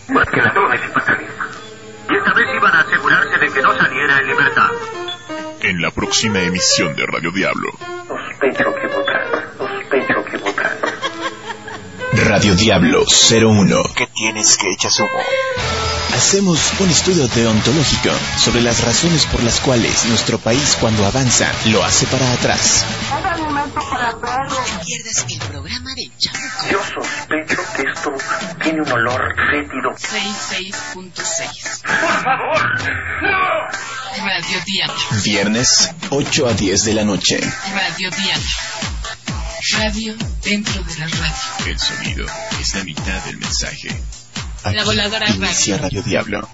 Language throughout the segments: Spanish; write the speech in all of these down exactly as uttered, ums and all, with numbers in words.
Porque ladrones y fatalistas. Y esta vez iban a asegurarse de que no saliera en libertad. En la próxima emisión de Radio Diablo. Sospecho que votar, sospecho que votar. Radio Diablo cero uno. ¿Qué tienes que echas humo? Hacemos un estudio deontológico sobre las razones por las cuales nuestro país, cuando avanza, lo hace para atrás. No te pierdas el programa del Chamuco. Yo sospecho que esto tiene un olor fétido. sesenta y seis punto seis. ¡Por favor! ¡No! Radio Diablo. Viernes, ocho a diez de la noche. Radio Diablo. Radio dentro de la radio. El sonido es la mitad del mensaje. Aquí La voladora inicia radio. Radio Diablo.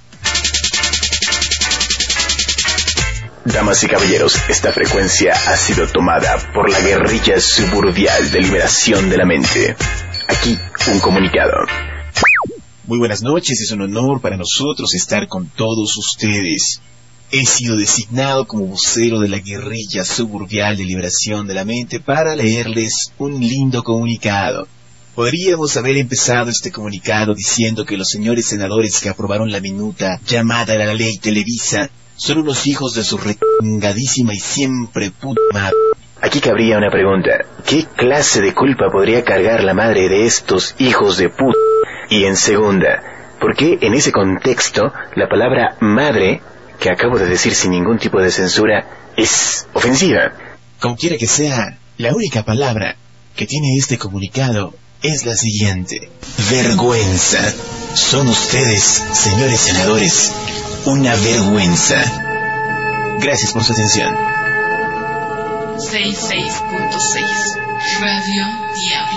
Damas y caballeros, esta frecuencia ha sido tomada por la guerrilla suburbial de liberación de la mente. Aquí, un comunicado. Muy buenas noches, es un honor para nosotros estar con todos ustedes. He sido designado como vocero de la guerrilla suburbial de liberación de la mente para leerles un lindo comunicado. Podríamos haber empezado este comunicado diciendo que los señores senadores que aprobaron la minuta llamada la Ley Televisa son unos hijos de su recangadísima y siempre puta madre. Aquí cabría una pregunta. ¿Qué clase de culpa podría cargar la madre de estos hijos de puta? Y en segunda, ¿por qué en ese contexto la palabra madre, que acabo de decir sin ningún tipo de censura, es ofensiva? Como quiera que sea, la única palabra que tiene este comunicado es la siguiente: vergüenza. Son ustedes, señores senadores, una vergüenza. Gracias por su atención. sesenta y seis punto seis. Radio Diablo.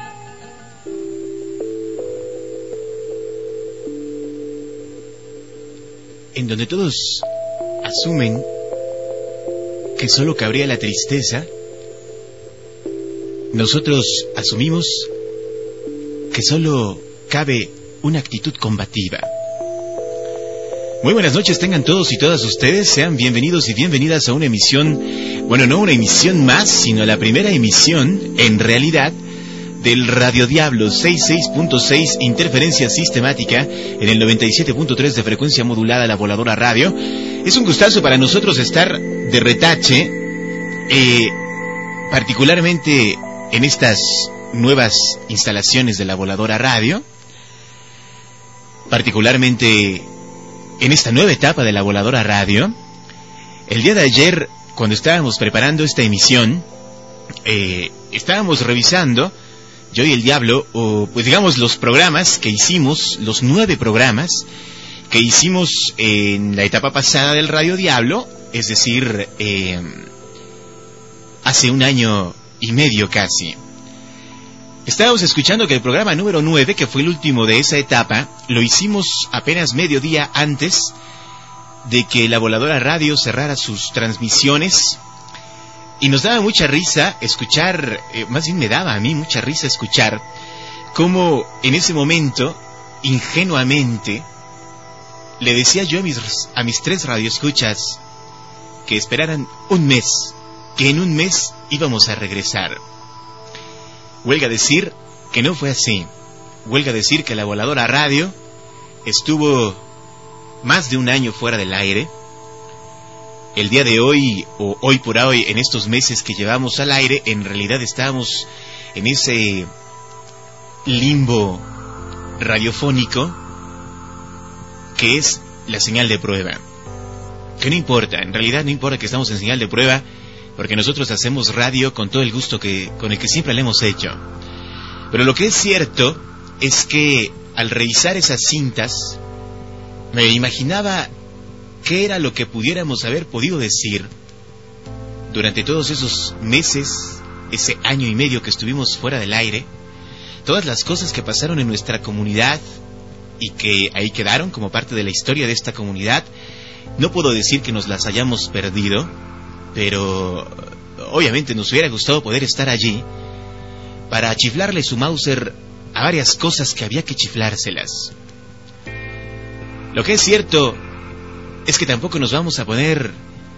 En donde todos asumen que solo cabría la tristeza, nosotros asumimos que solo cabe una actitud combativa. Muy buenas noches tengan todos y todas ustedes, sean bienvenidos y bienvenidas a una emisión, bueno, no una emisión más, sino la primera emisión, en realidad, del Radio Diablo sesenta y seis punto seis, interferencia sistemática en el noventa y siete punto tres de frecuencia modulada, la voladora radio. Es un gustazo para nosotros estar de retache, eh, particularmente en estas nuevas instalaciones de la voladora radio, particularmente en esta nueva etapa de la voladora radio. El día de ayer, cuando estábamos preparando esta emisión, eh, estábamos revisando, yo y el Diablo, o pues digamos los programas que hicimos, los nueve programas que hicimos en la etapa pasada del Radio Diablo, es decir, eh, hace un año y medio casi. Estábamos escuchando que el programa número nueve, que fue el último de esa etapa, lo hicimos apenas medio día antes de que la voladora radio cerrara sus transmisiones. Y nos daba mucha risa escuchar, eh, más bien me daba a mí mucha risa escuchar cómo en ese momento, ingenuamente, le decía yo a mis, a mis tres radioescuchas que esperaran un mes, que en un mes íbamos a regresar. Huelga decir que no fue así. Huelga decir que la voladora radio estuvo más de un año fuera del aire. El día de hoy, o hoy por hoy, en estos meses que llevamos al aire, en realidad estábamos en ese limbo radiofónico que es la señal de prueba. Que no importa, en realidad no importa que estamos en señal de prueba, porque nosotros hacemos radio con todo el gusto que con el que siempre le hemos hecho. Pero lo que es cierto es que al revisar esas cintas, me imaginaba qué era lo que pudiéramos haber podido decir durante todos esos meses, ese año y medio que estuvimos fuera del aire, todas las cosas que pasaron en nuestra comunidad y que ahí quedaron como parte de la historia de esta comunidad. No puedo decir que nos las hayamos perdido, pero obviamente nos hubiera gustado poder estar allí para chiflarle su Mauser a varias cosas que había que chiflárselas. Lo que es cierto es que tampoco nos vamos a poner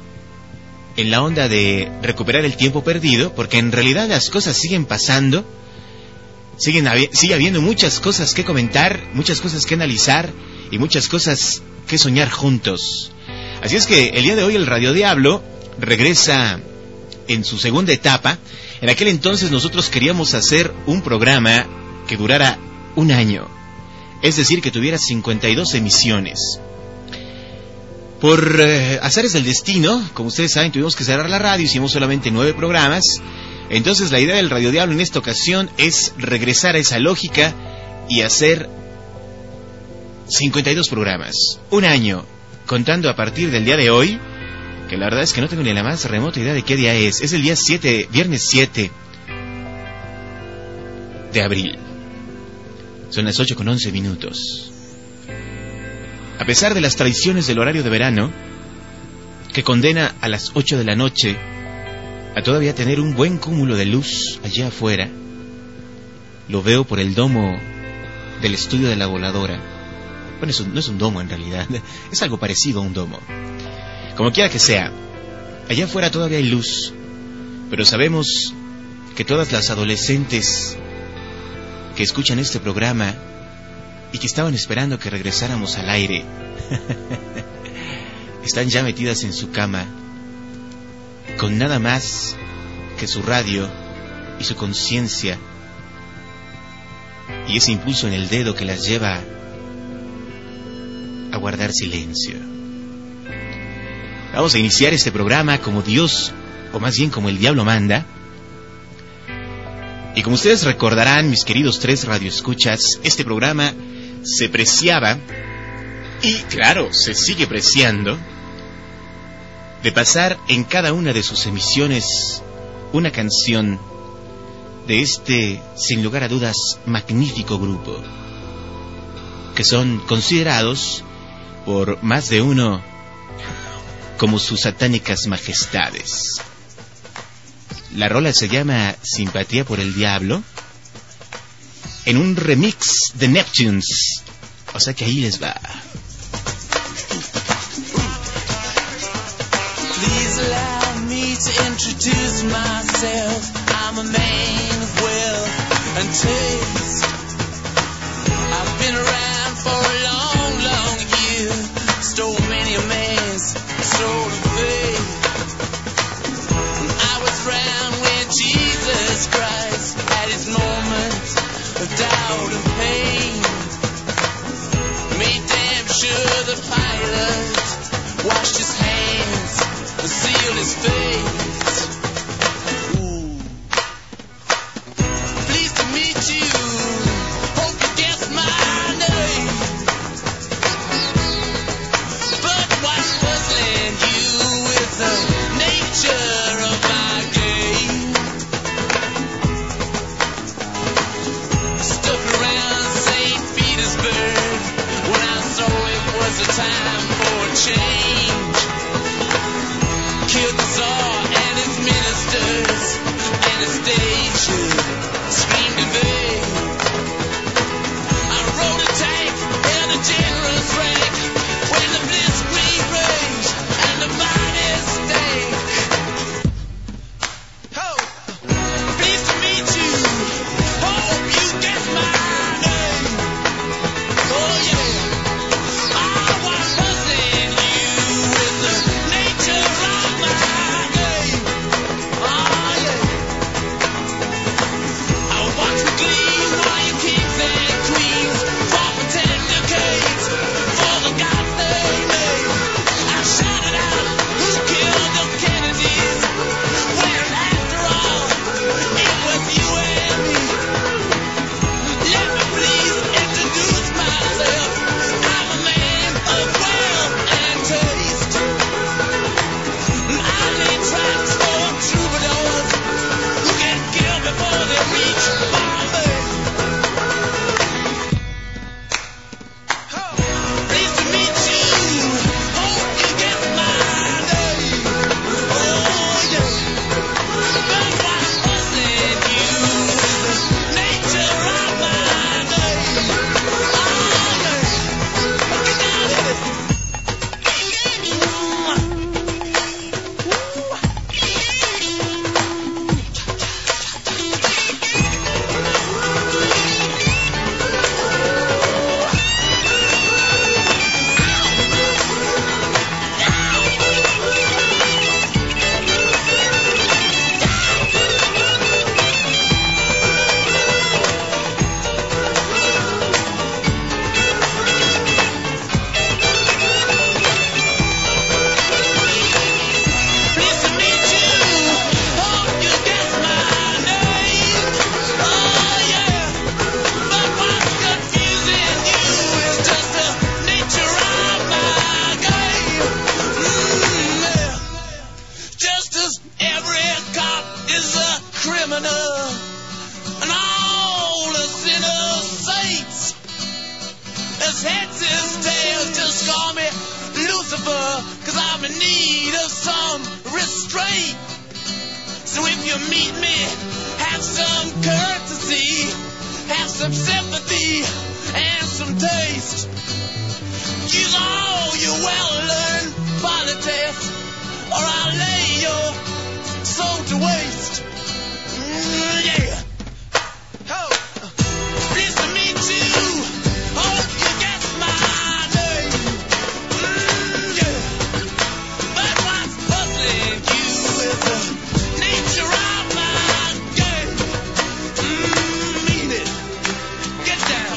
en la onda de recuperar el tiempo perdido, porque en realidad las cosas siguen pasando Siguen habi- sigue habiendo muchas cosas que comentar, muchas cosas que analizar y muchas cosas que soñar juntos. Así es que el día de hoy el Radio Diablo regresa en su segunda etapa. En aquel entonces nosotros queríamos hacer un programa que durara un año, es decir, que tuviera cincuenta y dos emisiones. Por eh, azares del destino, como ustedes saben, tuvimos que cerrar la radio, hicimos solamente nueve programas. Entonces la idea del Radio Diablo en esta ocasión es regresar a esa lógica y hacer cincuenta y dos programas, un año, contando a partir del día de hoy, que la verdad es que no tengo ni la más remota idea de qué día es. Es el día siete, viernes siete de abril. Son las ocho con once minutos. A pesar de las traiciones del horario de verano, que condena a las ocho de la noche a todavía tener un buen cúmulo de luz allá afuera, lo veo por el domo del estudio de la voladora. Bueno, eso no es un domo en realidad, es algo parecido a un domo. Como quiera que sea, allá afuera todavía hay luz, pero sabemos que todas las adolescentes que escuchan este programa y que estaban esperando que regresáramos al aire están ya metidas en su cama con nada más que su radio y su conciencia y ese impulso en el dedo que las lleva a guardar silencio. Vamos a iniciar este programa como Dios, o más bien como el diablo manda. Y como ustedes recordarán, mis queridos tres radioescuchas, este programa se preciaba, y claro, se sigue preciando, de pasar en cada una de sus emisiones una canción de este, sin lugar a dudas, magnífico grupo, que son considerados por más de uno como sus satánicas majestades. La rola se llama Simpatía por el Diablo, en un remix de Neptunes, o sea que ahí les va. Please allow me to introduce myself. I'm a man of wealth and taste. I've been around for a long, long year. Stole many a man's soul of faith. I was around when Jesus Christ had his moments of doubt and pain. Made damn sure the pilot washed his hands and sealed his face. Ooh. Pleased to meet you. Hope you guessed my name. But what's puzzling you with the nature of my game? Stuck around Saint Petersburg when I saw it was a time for change. Killed the Tsar and his ministers. Anastasia screamed in vain. I rode a tank in a generous rank when the blitzkrieg raged and the mighty stank. Oh, pleased to meet you. Hope you guess my name. Oh yeah, I was puzzling you river, cause I'm in need of some restraint. So if you meet me, have some courtesy, have some sympathy, and some taste. Use all your well-learned politics, or I'll lay your soul to waste. Mm, yeah. Oh, pleased to meet you. Hope you guess my name. Mm, yeah. But what's puzzling you is the nature of my game. Mm, mean it. Get down.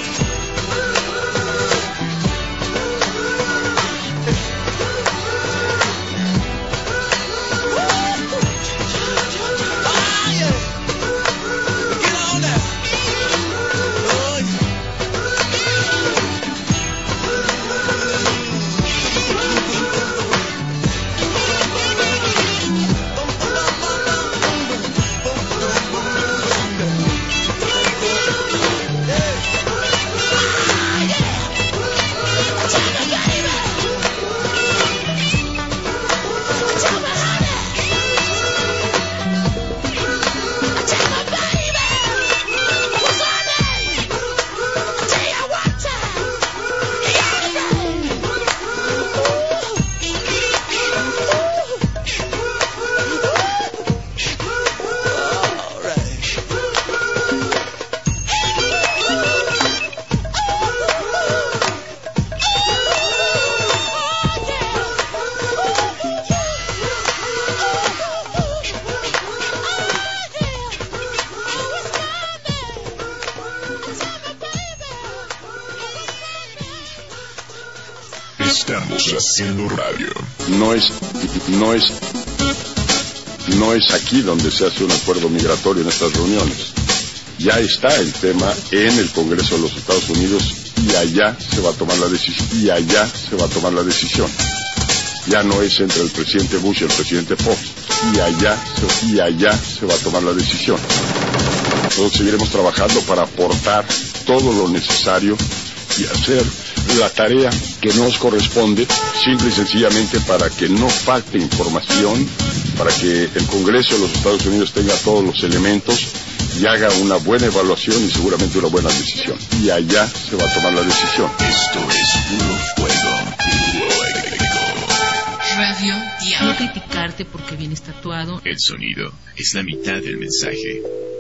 Estamos haciendo radio. No es, no es, no es aquí donde se hace un acuerdo migratorio en estas reuniones. Ya está el tema en el Congreso de los Estados Unidos y allá se va a tomar la decisión. Y allá se va a tomar la decisión. Ya no es entre el presidente Bush y el presidente Fox. Y allá, se, y allá se va a tomar la decisión. Nosotros seguiremos trabajando para aportar todo lo necesario y hacer la tarea que nos corresponde, simple y sencillamente para que no falte información, para que el Congreso de los Estados Unidos tenga todos los elementos y haga una buena evaluación y seguramente una buena decisión. Y allá se va a tomar la decisión. Esto es puro fuego, puro eléctrico. Radio Diablo. No criticarte porque vienes tatuado. El sonido es la mitad del mensaje.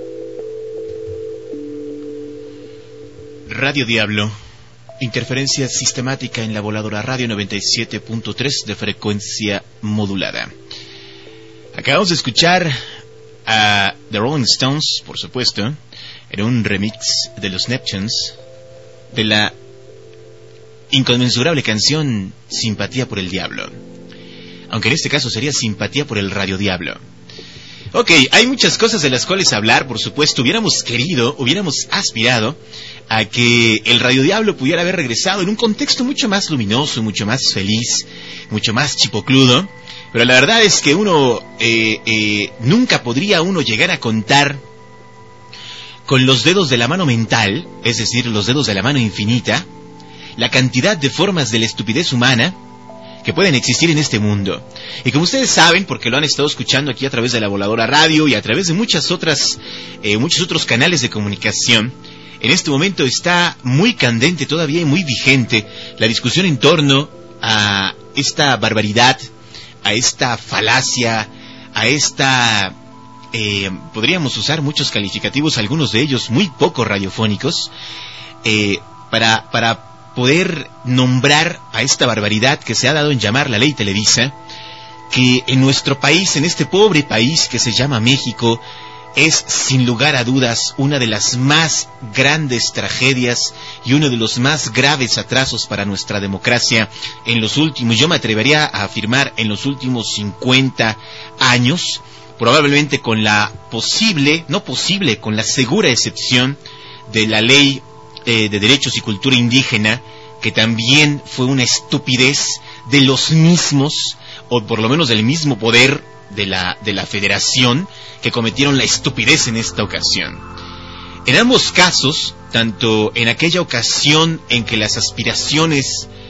Radio Diablo. Interferencia sistemática en la voladora radio noventa y siete punto tres de frecuencia modulada. Acabamos de escuchar a The Rolling Stones, por supuesto, en un remix de los Neptunes de la inconmensurable canción Simpatía por el Diablo. Aunque en este caso sería Simpatía por el Radio Diablo. Ok, hay muchas cosas de las cuales hablar, por supuesto. Hubiéramos querido, hubiéramos aspirado a que el Radio Diablo pudiera haber regresado en un contexto mucho más luminoso, mucho más feliz, mucho más chipocludo. Pero la verdad es que uno eh, eh, nunca podría uno llegar a contar con los dedos de la mano mental, es decir, los dedos de la mano infinita, la cantidad de formas de la estupidez humana que pueden existir en este mundo. Y como ustedes saben, porque lo han estado escuchando aquí a través de la Voladora Radio y a través de muchas otras, eh, muchos otros canales de comunicación, en este momento está muy candente todavía y muy vigente la discusión en torno a esta barbaridad, a esta falacia, a esta... Eh, podríamos usar muchos calificativos, algunos de ellos muy poco radiofónicos, eh, para, para poder nombrar a esta barbaridad que se ha dado en llamar la ley Televisa, que en nuestro país, en este pobre país que se llama México, es sin lugar a dudas una de las más grandes tragedias y uno de los más graves atrasos para nuestra democracia en los últimos, yo me atrevería a afirmar, en los últimos cincuenta años, probablemente con la posible, no posible, con la segura excepción de la ley eh, de derechos y cultura indígena, que también fue una estupidez de los mismos, o por lo menos del mismo poder de la, de la federación, que cometieron la estupidez en esta ocasión. En ambos casos, tanto en aquella ocasión en que las aspiraciones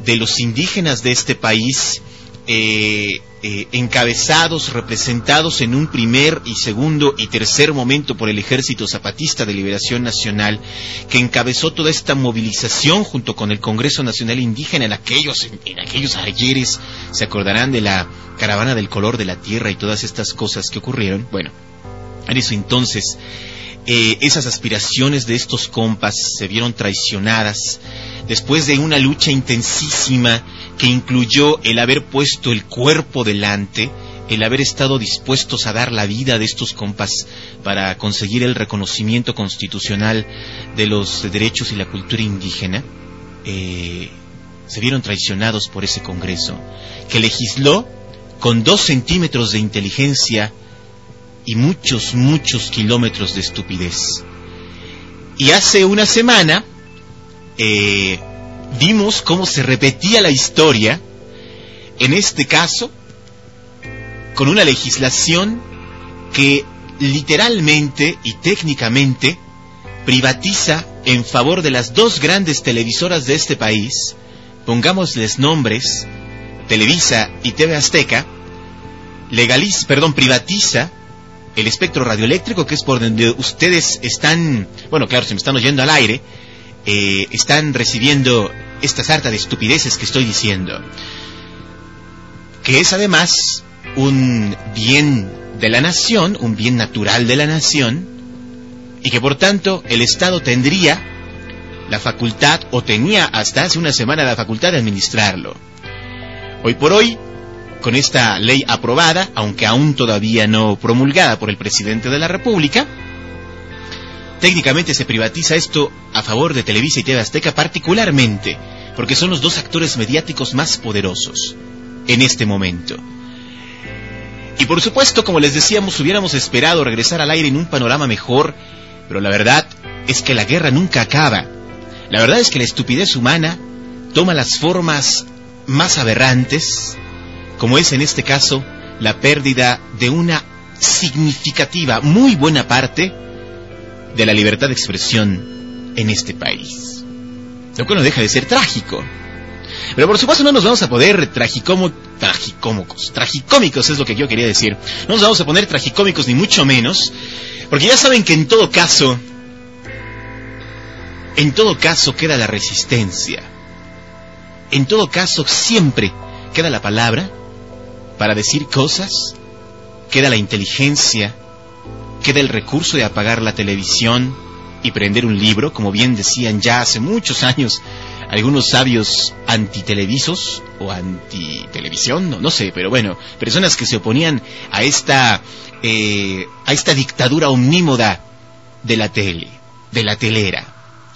de los indígenas de este país, eh, eh, encabezados, representados en un primer y segundo y tercer momento por el Ejército Zapatista de Liberación Nacional, que encabezó toda esta movilización junto con el Congreso Nacional Indígena en aquellos, en, en aquellos ayeres. Se acordarán de la caravana del color de la tierra y todas estas cosas que ocurrieron. Bueno, en eso entonces, eh, esas aspiraciones de estos compas se vieron traicionadas después de una lucha intensísima que incluyó el haber puesto el cuerpo delante, el haber estado dispuestos a dar la vida de estos compas para conseguir el reconocimiento constitucional de los derechos y la cultura indígena. Eh, se vieron traicionados por ese Congreso, que legisló con dos centímetros de inteligencia y muchos, muchos kilómetros de estupidez. Y hace una semana eh, vimos cómo se repetía la historia, en este caso, con una legislación que literalmente y técnicamente privatiza en favor de las dos grandes televisoras de este país, pongámosles nombres, Televisa y T V Azteca, legaliza, perdón, privatiza el espectro radioeléctrico, que es por donde ustedes están, bueno, claro, se me están oyendo al aire, eh, están recibiendo esta sarta de estupideces que estoy diciendo, que es además un bien de la nación, un bien natural de la nación, y que por tanto el Estado tendría la facultad, o tenía hasta hace una semana la facultad de administrarlo. Hoy por hoy, con esta ley aprobada, aunque aún todavía no promulgada por el presidente de la República, técnicamente se privatiza esto a favor de Televisa y T V Azteca, particularmente porque son los dos actores mediáticos más poderosos en este momento. Y por supuesto, como les decíamos, hubiéramos esperado regresar al aire en un panorama mejor, pero la verdad es que la guerra nunca acaba. La verdad es que la estupidez humana toma las formas más aberrantes, como es en este caso la pérdida de una significativa, muy buena parte de la libertad de expresión en este país. Lo cual no deja de ser trágico. Pero por supuesto no nos vamos a poner tragicomo, tragicómicos, tragicómicos es lo que yo quería decir. No nos vamos a poner tragicómicos ni mucho menos, porque ya saben que en todo caso, en todo caso queda la resistencia. En todo caso siempre queda la palabra para decir cosas, queda la inteligencia, queda el recurso de apagar la televisión y prender un libro, como bien decían ya hace muchos años algunos sabios antitelevisos o antitelevisión, no, no sé, pero bueno, personas que se oponían a esta eh, a esta dictadura omnímoda de la tele, de la telera.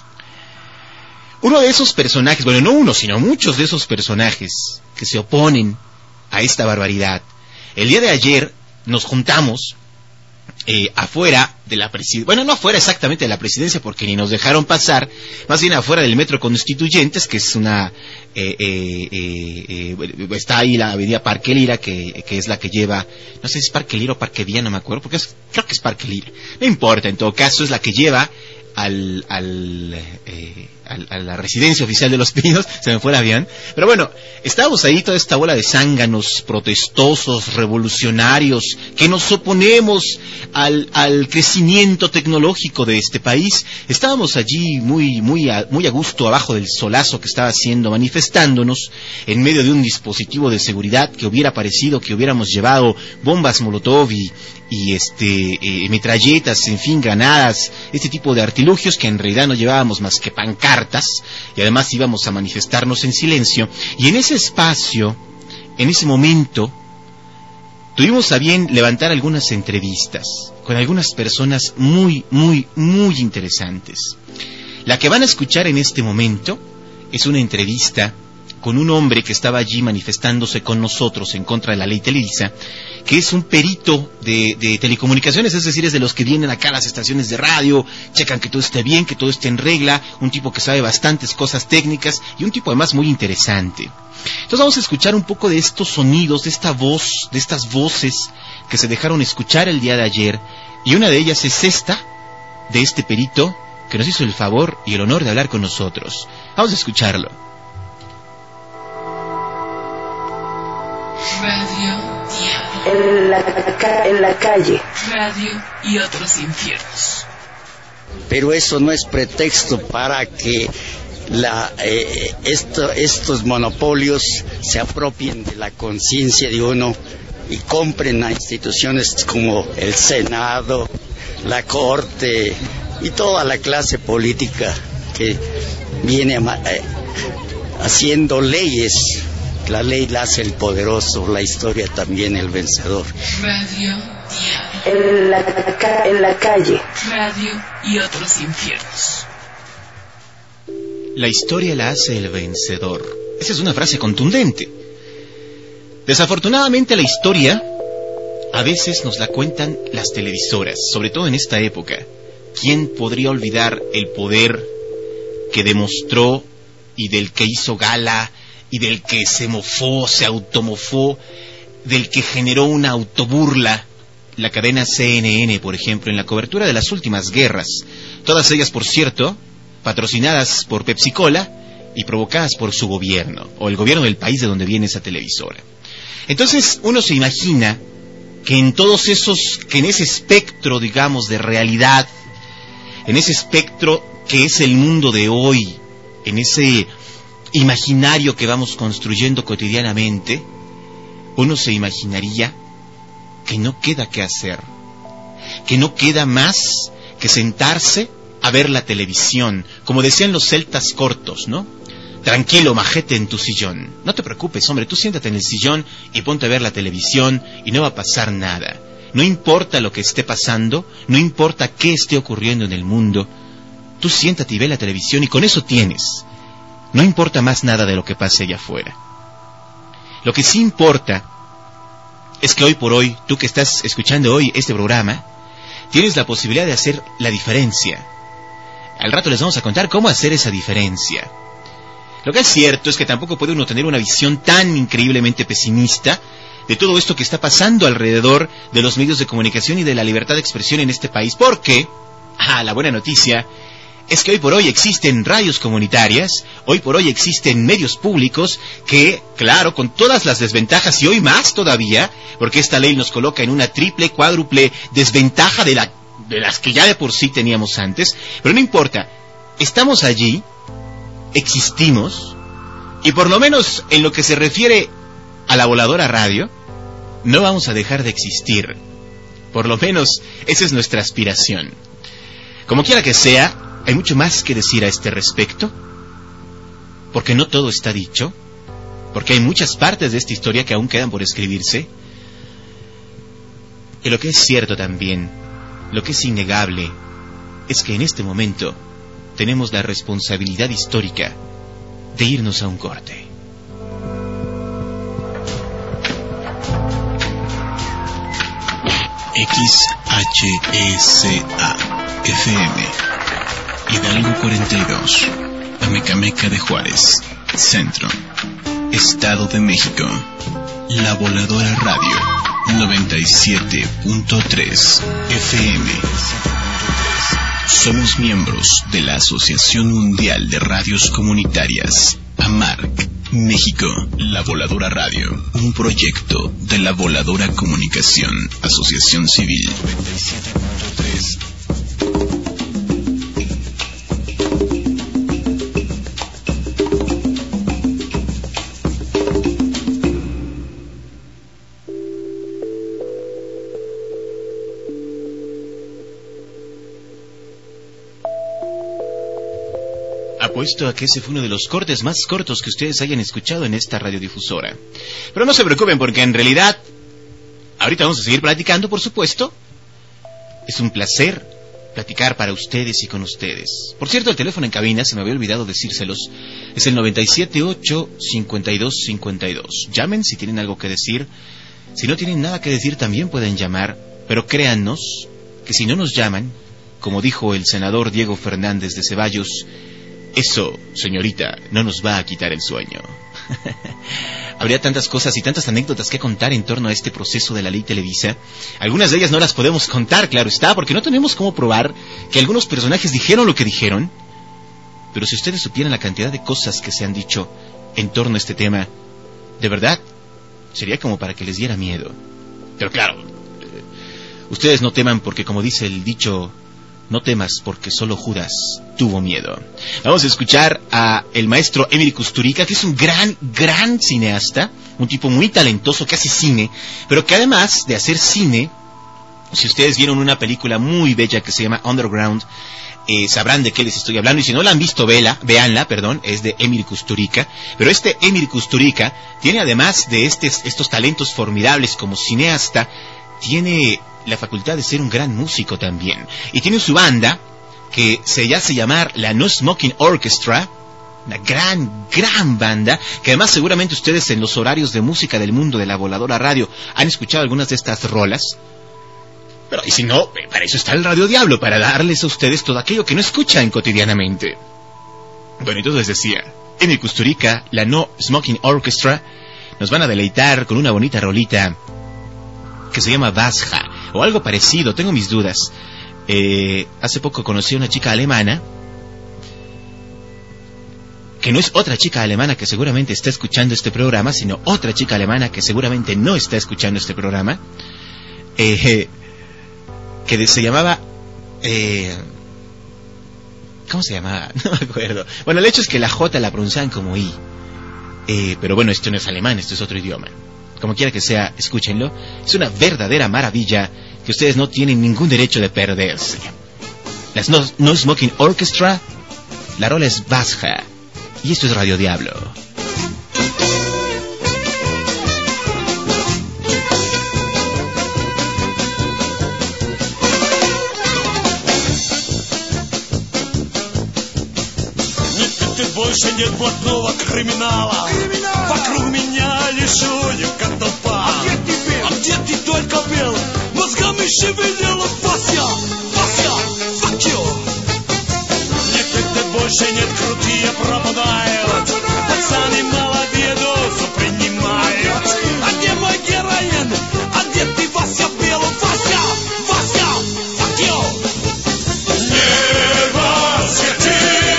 Uno de esos personajes, bueno, no uno, sino muchos de esos personajes que se oponen a esta barbaridad. El día de ayer nos juntamos eh, afuera de la presidencia, bueno, no afuera exactamente de la presidencia porque ni nos dejaron pasar, más bien afuera del Metro Constituyentes, que es una, eh, eh, eh, eh, está ahí la avenida Parque Lira, que, que es la que lleva, no sé si es Parque Lira o Parque Villa, no me acuerdo, porque es, creo que es Parque Lira, no importa, en todo caso es la que lleva al, al, eh, al, a la residencia oficial de Los Pinos, se me fue el avión, pero bueno, estábamos ahí toda esta bola de zánganos, protestosos, revolucionarios, que nos oponemos al, al crecimiento tecnológico de este país. Estábamos allí muy, muy a, muy a gusto abajo del solazo que estaba haciendo, manifestándonos en medio de un dispositivo de seguridad que hubiera parecido que hubiéramos llevado bombas Molotov y, y este eh, metralletas, en fin, granadas, este tipo de artilugios que en realidad no llevábamos más que pancartas, y además íbamos a manifestarnos en silencio. Y en ese espacio, en ese momento, tuvimos a bien levantar algunas entrevistas con algunas personas muy, muy, muy interesantes. La que van a escuchar en este momento es una entrevista con un hombre que estaba allí manifestándose con nosotros en contra de la ley Televisa, que es un perito de, de telecomunicaciones, es decir, es de los que vienen acá a las estaciones de radio, checan que todo esté bien, que todo esté en regla, un tipo que sabe bastantes cosas técnicas y un tipo además muy interesante. Entonces vamos a escuchar un poco de estos sonidos, de esta voz, de estas voces que se dejaron escuchar el día de ayer, y una de ellas es esta, de este perito que nos hizo el favor y el honor de hablar con nosotros. Vamos a escucharlo. Radio Diablo. En la, ca- en la calle. Radio y otros infiernos. Pero eso no es pretexto para que la, eh, esto, estos monopolios se apropien de la conciencia de uno y compren a instituciones como el Senado, la Corte y toda la clase política que viene a, eh, haciendo leyes. La ley la hace el poderoso, la historia también el vencedor. Radio Diablo. En la, ca- en la calle. Radio y otros infiernos. La historia la hace el vencedor. Esa es una frase contundente. Desafortunadamente la historia a veces nos la cuentan las televisoras, sobre todo en esta época. ¿Quién podría olvidar el poder que demostró y del que hizo gala y del que se mofó, se automofó, del que generó una autoburla? La cadena C N N, por ejemplo, en la cobertura de las últimas guerras. Todas ellas, por cierto, patrocinadas por Pepsi-Cola y provocadas por su gobierno, o el gobierno del país de donde viene esa televisora. Entonces, uno se imagina que en todos esos, que en ese espectro, digamos, de realidad, en ese espectro que es el mundo de hoy, en ese imaginario que vamos construyendo cotidianamente, uno se imaginaría que no queda qué hacer, que no queda más que sentarse a ver la televisión, como decían los celtas cortos, ¿no? Tranquilo, majete, en tu sillón. No te preocupes, hombre, tú siéntate en el sillón y ponte a ver la televisión y no va a pasar nada. No importa lo que esté pasando, no importa qué esté ocurriendo en el mundo, tú siéntate y ve la televisión y con eso tienes. No importa más nada de lo que pase allá afuera. Lo que sí importa es que hoy por hoy, tú que estás escuchando hoy este programa, tienes la posibilidad de hacer la diferencia. Al rato les vamos a contar cómo hacer esa diferencia. Lo que es cierto es que tampoco puede uno tener una visión tan increíblemente pesimista de todo esto que está pasando alrededor de los medios de comunicación y de la libertad de expresión en este país, porque, ah, la buena noticia es que hoy por hoy existen radios comunitarias, hoy por hoy existen medios públicos que, claro, con todas las desventajas y hoy más todavía, porque esta ley nos coloca en una triple, cuádruple desventaja de, la, de las que ya de por sí teníamos antes, pero no importa, estamos allí, existimos, y por lo menos en lo que se refiere a la Voladora Radio, no vamos a dejar de existir. Por lo menos esa es nuestra aspiración. Como quiera que sea, hay mucho más que decir a este respecto, porque no todo está dicho, porque hay muchas partes de esta historia que aún quedan por escribirse, y lo que es cierto también, lo que es innegable, es que en este momento tenemos la responsabilidad histórica de irnos a un corte. X H E C A F M Hidalgo cuarenta y dos, Amecameca de Juárez, Centro, Estado de México. La Voladora Radio noventa y siete punto tres F M. Somos miembros de la Asociación Mundial de Radios Comunitarias, AMARC, México. La Voladora Radio, un proyecto de la Voladora Comunicación, Asociación Civil. noventa y siete punto tres. Apuesto a que ese fue uno de los cortes más cortos que ustedes hayan escuchado en esta radiodifusora. Pero no se preocupen, porque en realidad, ahorita vamos a seguir platicando, por supuesto. Es un placer platicar para ustedes y con ustedes. Por cierto, el teléfono en cabina, se me había olvidado decírselos, es el noventa y siete ocho, cincuenta y dos cincuenta y dos. Llamen si tienen algo que decir. Si no tienen nada que decir, también pueden llamar. Pero créannos que si no nos llaman, como dijo el senador Diego Fernández de Ceballos, eso, señorita, no nos va a quitar el sueño. Habría tantas cosas y tantas anécdotas que contar en torno a este proceso de la ley Televisa. Algunas de ellas no las podemos contar, claro está, porque no tenemos cómo probar que algunos personajes dijeron lo que dijeron. Pero si ustedes supieran la cantidad de cosas que se han dicho en torno a este tema, de verdad, Sería como para que les diera miedo. Pero claro, eh, ustedes no teman porque, como dice el dicho, no temas porque solo Judas tuvo miedo. Vamos a escuchar a el maestro Emir Kusturica, que es un gran, gran cineasta, un tipo muy talentoso que hace cine, pero que además de hacer cine, si ustedes vieron una película muy bella que se llama Underground, eh, sabrán de qué les estoy hablando, y si no la han visto, vela, véanla, perdón, es de Emir Kusturica. Pero este Emir Kusturica tiene, además de estes, estos talentos formidables como cineasta, tiene la facultad de ser un gran músico también. Y tiene su banda, que se hace llamar la No Smoking Orchestra, una gran, gran banda, que además seguramente ustedes en los horarios de música del mundo de la Voladora Radio han escuchado algunas de estas rolas. Pero, y si no, para eso está el Radio Diablo, para darles a ustedes todo aquello que no escuchan cotidianamente. Bueno, entonces decía, Emir Kusturica, la No Smoking Orchestra, nos van a deleitar con una bonita rolita que se llama Vasja, o algo parecido, tengo mis dudas. Eh, hace poco conocí a una chica alemana, que no es otra chica alemana que seguramente está escuchando este programa, sino otra chica alemana que seguramente no está escuchando este programa, eh, que se llamaba... Eh, ¿Cómo se llamaba? No me acuerdo. Bueno, el hecho es que la J la pronunciaban como I. Eh, pero bueno, esto no es alemán, esto es otro idioma. Como quiera que sea, escúchenlo. Es una verdadera maravilla que ustedes no tienen ningún derecho de perderse. Las No, no Smoking Orchestra, la rola es Vasja. Y esto es Radio Diablo. Больше нет блатного криминала. Криминал! Вокруг меня лишь уют толпа. А где ты был? А где ты только был? Мозгами шевелил Вася, Вася, fuck you. Нет, это больше нет, крутые пропадают. Пацаны мало ведут, принимают. А где мой героин? А где ты, Вася, был? Вася, Вася, fuck you. Небо светит.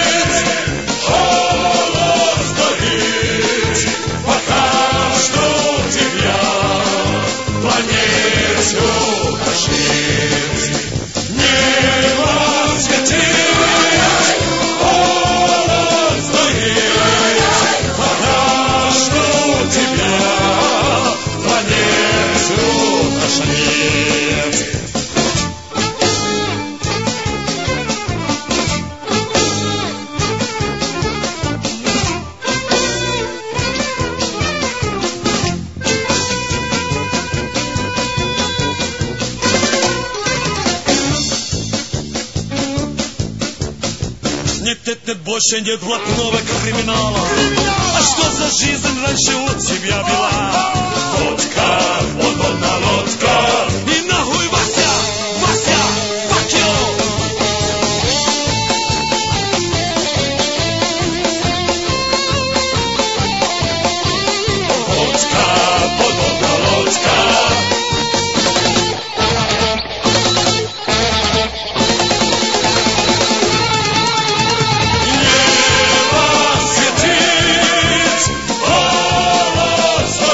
Больше нет блатного криминала. А что за жизнь раньше у тебя была? Водка, подводная лодка. И нахуй Вася, Вася, fuck you. Водка, подводная лодка. Oh,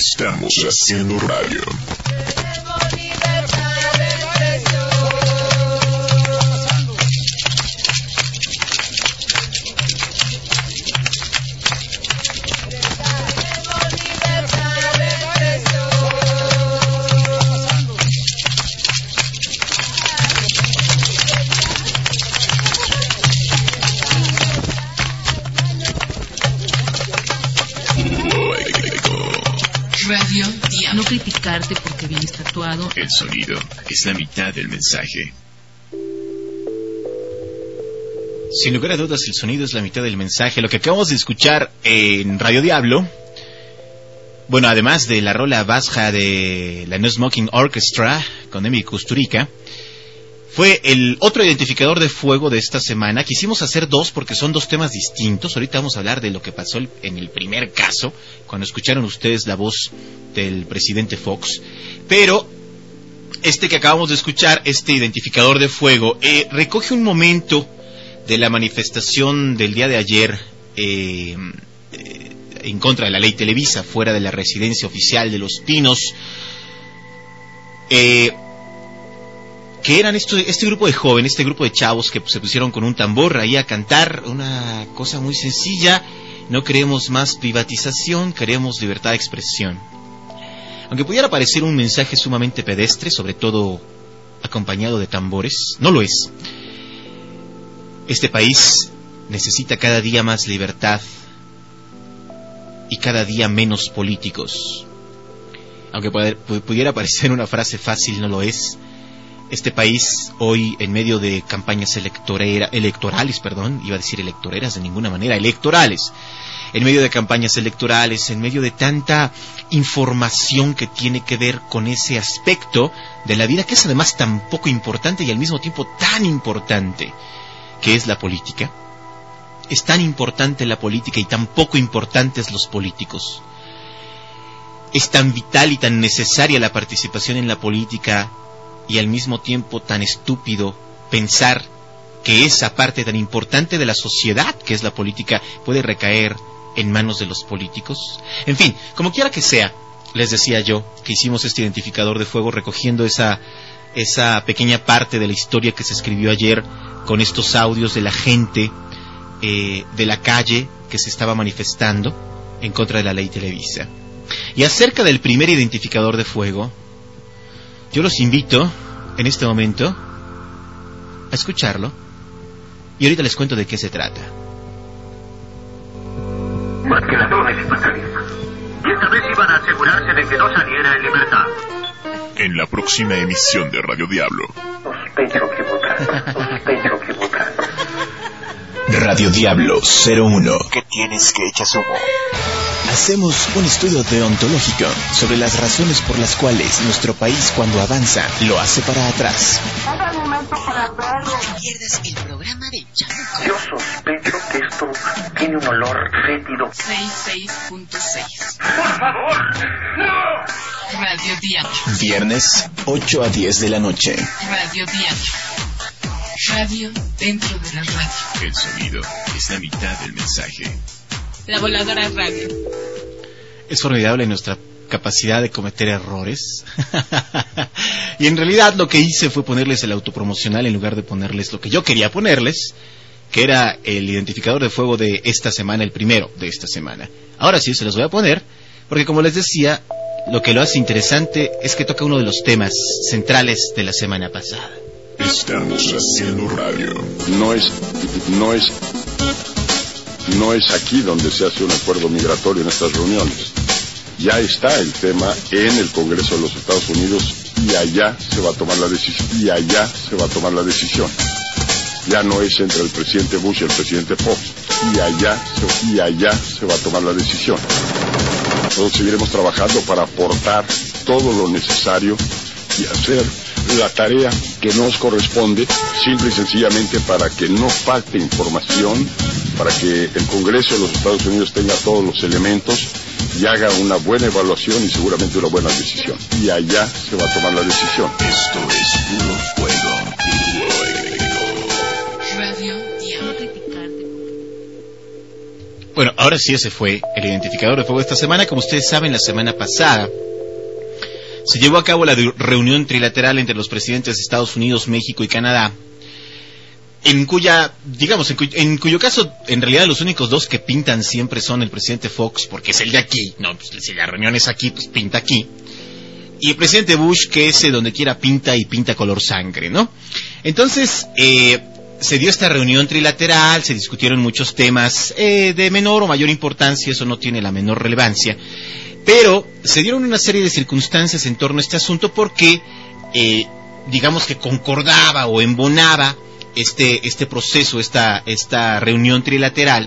Estamos haciendo radio. Radio Diablo. No criticarte porque vienes tatuado. El sonido es la mitad del mensaje. Sin lugar a dudas, el sonido es la mitad del mensaje. Lo que acabamos de escuchar en Radio Diablo, bueno, además de la rola vasca de la No Smoking Orchestra con Emi Kusturica, fue el otro identificador de fuego de esta semana. Quisimos hacer dos porque son dos temas distintos. Ahorita vamos a hablar de lo que pasó en el primer caso, cuando escucharon ustedes la voz del presidente Fox. Pero este que acabamos de escuchar, este identificador de fuego, eh, recoge un momento de la manifestación del día de ayer eh, eh, en contra de la ley Televisa, fuera de la residencia oficial de Los Pinos. Eh... que eran esto, este grupo de jóvenes, este grupo de chavos que se pusieron con un tambor ahí a cantar una cosa muy sencilla: no queremos más privatización, queremos libertad de expresión. Aunque pudiera parecer un mensaje sumamente pedestre, sobre todo acompañado de tambores, no lo es. Este país necesita cada día más libertad y cada día menos políticos. Aunque pudiera parecer una frase fácil, no lo es. Este país hoy, en medio de campañas electorera, electorales, perdón, iba a decir electoreras de ninguna manera, electorales, en medio de campañas electorales, en medio de tanta información que tiene que ver con ese aspecto de la vida, que es además tan poco importante y al mismo tiempo tan importante, que es la política. Es tan importante la política y tan poco importantes los políticos. Es tan vital y tan necesaria la participación en la política, y al mismo tiempo tan estúpido pensar que esa parte tan importante de la sociedad, que es la política, puede recaer en manos de los políticos. En fin, como quiera que sea, les decía yo que hicimos este identificador de fuego recogiendo esa, esa pequeña parte de la historia que se escribió ayer con estos audios de la gente eh, de la calle que se estaba manifestando en contra de la ley Televisa. Y acerca del primer identificador de fuego, yo los invito en este momento a escucharlo y ahorita les cuento de qué se trata. Más que ladrones y vandalistas. Y esta vez iban a asegurarse de que no saliera en libertad. En la próxima emisión de Radio Diablo. Sospecho que votar. Sospecho que votar. Radio Diablo cero uno. ¿Qué tienes que echas humo? Hacemos un estudio deontológico sobre las razones por las cuales nuestro país, cuando avanza, lo hace para atrás. No te pierdas el programa de Chamuco. Yo sospecho que esto tiene un olor fétido. sesenta y seis punto seis. ¡Por favor! ¡No! Radio Diablo. Viernes, ocho a diez de la noche. Radio Diablo. Radio dentro de la radio. El sonido es la mitad del mensaje. La Voladora Radio. Es formidable nuestra capacidad de cometer errores. Y en realidad lo que hice fue ponerles el autopromocional en lugar de ponerles lo que yo quería ponerles, que era el identificador de fuego de esta semana, el primero de esta semana. Ahora sí se los voy a poner, porque como les decía, lo que lo hace interesante es que toca uno de los temas centrales de la semana pasada. Estamos haciendo radio. No es, no es, no es aquí donde se hace un acuerdo migratorio en estas reuniones. Ya está el tema en el Congreso de los Estados Unidos y allá se va a tomar la decisión. Y allá se va a tomar la decisión. Ya no es entre el presidente Bush y el presidente Fox. Y allá se, y allá se va a tomar la decisión. Nosotros seguiremos trabajando para aportar todo lo necesario y hacer la tarea que nos corresponde, simple y sencillamente para que no falte información, para que el Congreso de los Estados Unidos tenga todos los elementos y haga una buena evaluación y seguramente una buena decisión. Y allá se va a tomar la decisión. Esto es puro fuego. Radio Diablo. Bueno, ahora sí ese fue el identificador de fuego de esta semana. Como ustedes saben, la semana pasada se llevó a cabo la reunión trilateral entre los presidentes de Estados Unidos, México y Canadá, en cuya, digamos, en, cuyo, en cuyo caso, en realidad los únicos dos que pintan siempre son el presidente Fox, porque es el de aquí, no, pues, si la reunión es aquí, pues pinta aquí, y el presidente Bush, que ese donde quiera pinta y pinta color sangre, ¿no? Entonces, eh, se dio esta reunión trilateral, se discutieron muchos temas eh, de menor o mayor importancia, eso no tiene la menor relevancia, pero se dieron una serie de circunstancias en torno a este asunto porque, eh, digamos que concordaba o embonaba este este proceso, esta esta reunión trilateral,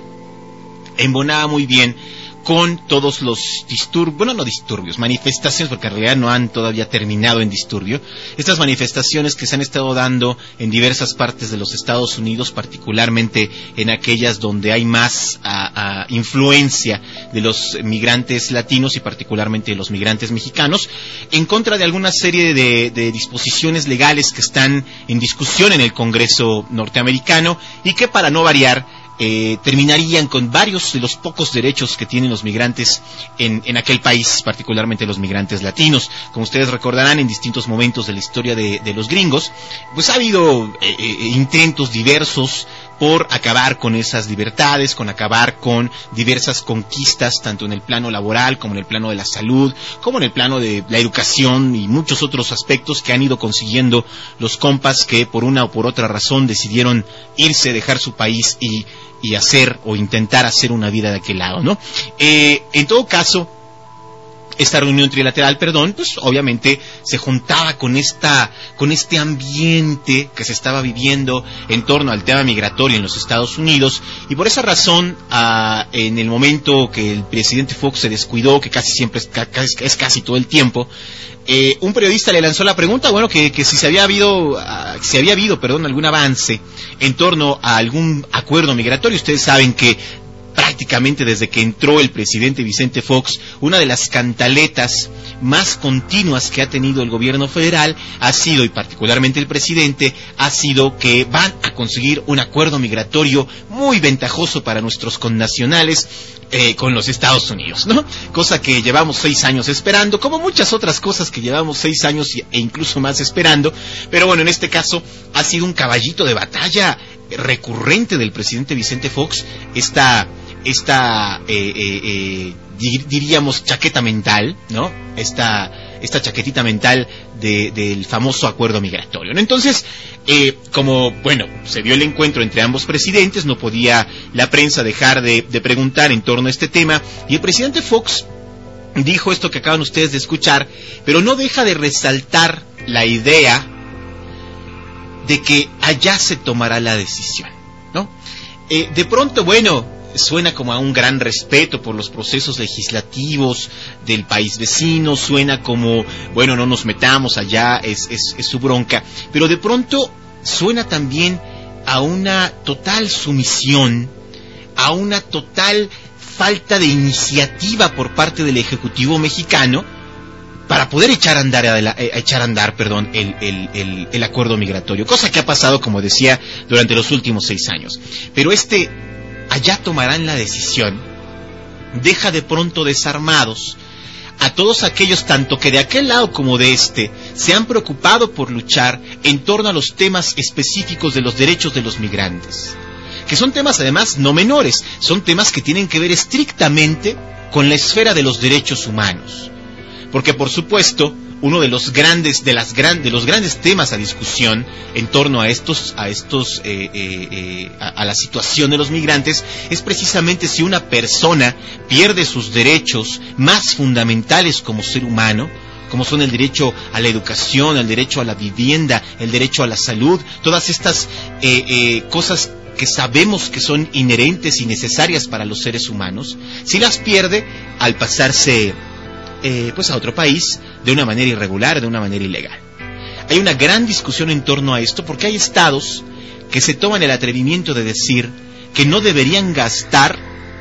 embonaba muy bien con todos los disturbios, bueno, no disturbios, manifestaciones, porque en realidad no han todavía terminado en disturbio, estas manifestaciones que se han estado dando en diversas partes de los Estados Unidos, particularmente en aquellas donde hay más a, a, influencia de los migrantes latinos y particularmente de los migrantes mexicanos, en contra de alguna serie de, de disposiciones legales que están en discusión en el Congreso norteamericano y que, para no variar, Eh, terminarían con varios de los pocos derechos que tienen los migrantes en, en aquel país, particularmente los migrantes latinos. Como ustedes recordarán, en distintos momentos de la historia de, de los gringos, pues ha habido eh, eh, intentos diversos por acabar con esas libertades, con acabar con diversas conquistas, tanto en el plano laboral como en el plano de la salud, como en el plano de la educación y muchos otros aspectos que han ido consiguiendo los compas que por una o por otra razón decidieron irse, dejar su país y, y hacer o intentar hacer una vida de aquel lado, ¿no? Eh, en todo caso, esta reunión trilateral, perdón, pues obviamente se juntaba con esta, con este ambiente que se estaba viviendo en torno al tema migratorio en los Estados Unidos, y por esa razón, uh, en el momento que el presidente Fox se descuidó, que casi siempre es, ca es casi todo el tiempo, eh, un periodista le lanzó la pregunta, bueno, que, que si se había habido, uh, si había habido, perdón, algún avance en torno a algún acuerdo migratorio. Ustedes saben que prácticamente desde que entró el presidente Vicente Fox, una de las cantaletas más continuas que ha tenido el gobierno federal ha sido, y particularmente el presidente, ha sido que van a conseguir un acuerdo migratorio muy ventajoso para nuestros connacionales eh, con los Estados Unidos, ¿no? Cosa que llevamos seis años esperando, como muchas otras cosas que llevamos seis años e incluso más esperando, pero bueno, en este caso ha sido un caballito de batalla recurrente del presidente Vicente Fox, esta esta eh, eh, eh, diríamos chaqueta mental, ¿no? Esta esta chaquetita mental de, del famoso acuerdo migratorio, ¿no? Entonces, eh, como, bueno, se dio el encuentro entre ambos presidentes, no podía la prensa dejar de, de preguntar en torno a este tema, y el presidente Fox dijo esto que acaban ustedes de escuchar, pero no deja de resaltar la idea de que allá se tomará la decisión, ¿no? Eh, de pronto, bueno, suena como a un gran respeto por los procesos legislativos del país vecino, suena como, bueno, no nos metamos allá, es, es, es su bronca, pero de pronto suena también a una total sumisión, a una total falta de iniciativa por parte del Ejecutivo mexicano para poder echar a andar, eh, echar a andar perdón, el, el, el, el acuerdo migratorio, cosa que ha pasado, como decía, durante los últimos seis años. Pero este allá tomarán la decisión deja de pronto desarmados a todos aquellos, tanto que de aquel lado como de este, se han preocupado por luchar en torno a los temas específicos de los derechos de los migrantes, que son temas además no menores, son temas que tienen que ver estrictamente con la esfera de los derechos humanos. Porque, por supuesto, uno de los grandes, de las gran, de los grandes temas a discusión en torno a estos, a estos, eh, eh, eh, a, a la situación de los migrantes es precisamente si una persona pierde sus derechos más fundamentales como ser humano, como son el derecho a la educación, el derecho a la vivienda, el derecho a la salud, todas estas eh, eh, cosas que sabemos que son inherentes y necesarias para los seres humanos, si las pierde al pasarse Eh, pues a otro país de una manera irregular, de una manera ilegal. Hay una gran discusión en torno a esto porque hay estados que se toman el atrevimiento de decir que no deberían gastar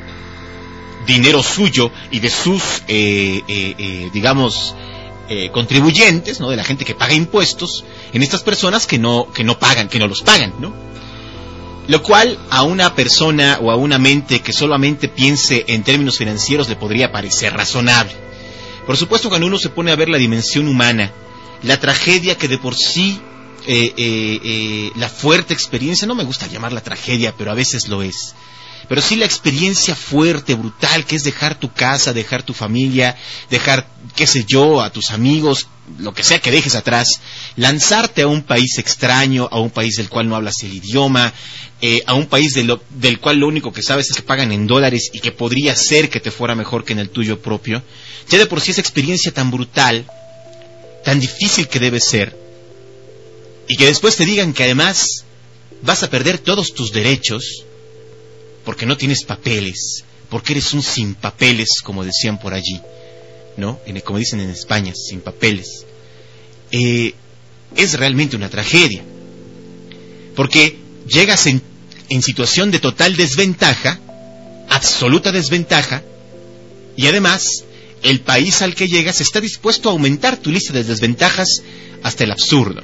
dinero suyo y de sus eh, eh, eh, digamos eh, contribuyentes, ¿no? De la gente que paga impuestos en estas personas que no que no pagan, que no los pagan, ¿no? Lo cual a una persona o a una mente que solamente piense en términos financieros le podría parecer razonable. Por supuesto, cuando uno se pone a ver la dimensión humana, la tragedia que de por sí, eh, eh, eh, la fuerte experiencia, no me gusta llamarla tragedia, pero a veces lo es, pero sí la experiencia fuerte, brutal, que es dejar tu casa, dejar tu familia, dejar, qué sé yo, a tus amigos, lo que sea que dejes atrás, lanzarte a un país extraño, a un país del cual no hablas el idioma, eh, a un país de lo, del cual lo único que sabes es que pagan en dólares y que podría ser que te fuera mejor que en el tuyo propio. Ya de por sí esa experiencia tan brutal, tan difícil que debe ser, y que después te digan que además vas a perder todos tus derechos, porque no tienes papeles, porque eres un sin papeles, como decían por allí, ¿no? En, como dicen en España, sin papeles. Eh, es realmente una tragedia, porque llegas en, en situación de total desventaja, absoluta desventaja, y además el país al que llegas está dispuesto a aumentar tu lista de desventajas hasta el absurdo.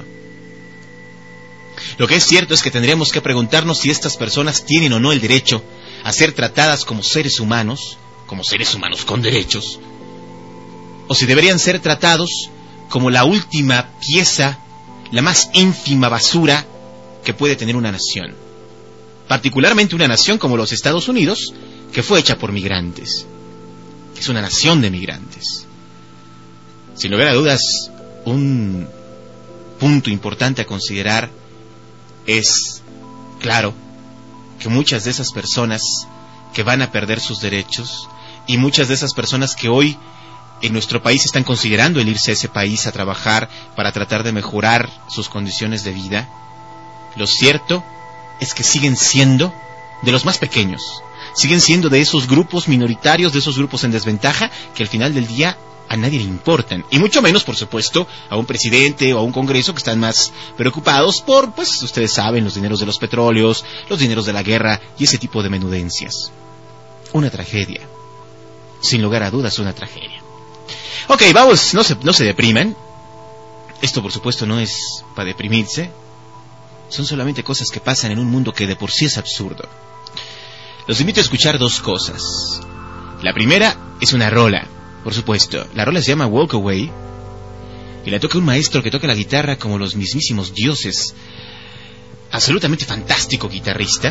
Lo que es cierto es que tendríamos que preguntarnos si estas personas tienen o no el derecho a ser tratadas como seres humanos, como seres humanos con derechos, o si deberían ser tratados como la última pieza, la más ínfima basura que puede tener una nación, particularmente una nación como los Estados Unidos, que fue hecha por migrantes, que es una nación de migrantes. Sin lugar a dudas, un punto importante a considerar es, claro, que muchas de esas personas que van a perder sus derechos y muchas de esas personas que hoy en nuestro país están considerando el irse a ese país a trabajar para tratar de mejorar sus condiciones de vida, lo cierto es que siguen siendo de los más pequeños, siguen siendo de esos grupos minoritarios, de esos grupos en desventaja que al final del día a nadie le importan, y mucho menos, por supuesto, a un presidente o a un congreso que están más preocupados por, pues, ustedes saben, los dineros de los petróleos, los dineros de la guerra y ese tipo de menudencias. Una tragedia. Sin lugar a dudas, una tragedia. Ok, vamos, no se, no se depriman. Esto, por supuesto, no es para deprimirse. Son solamente cosas que pasan en un mundo que de por sí es absurdo. Los invito a escuchar dos cosas. La primera es una rola. Por supuesto, la rola se llama Walk Away y la toca un maestro que toca la guitarra como los mismísimos dioses, absolutamente fantástico guitarrista,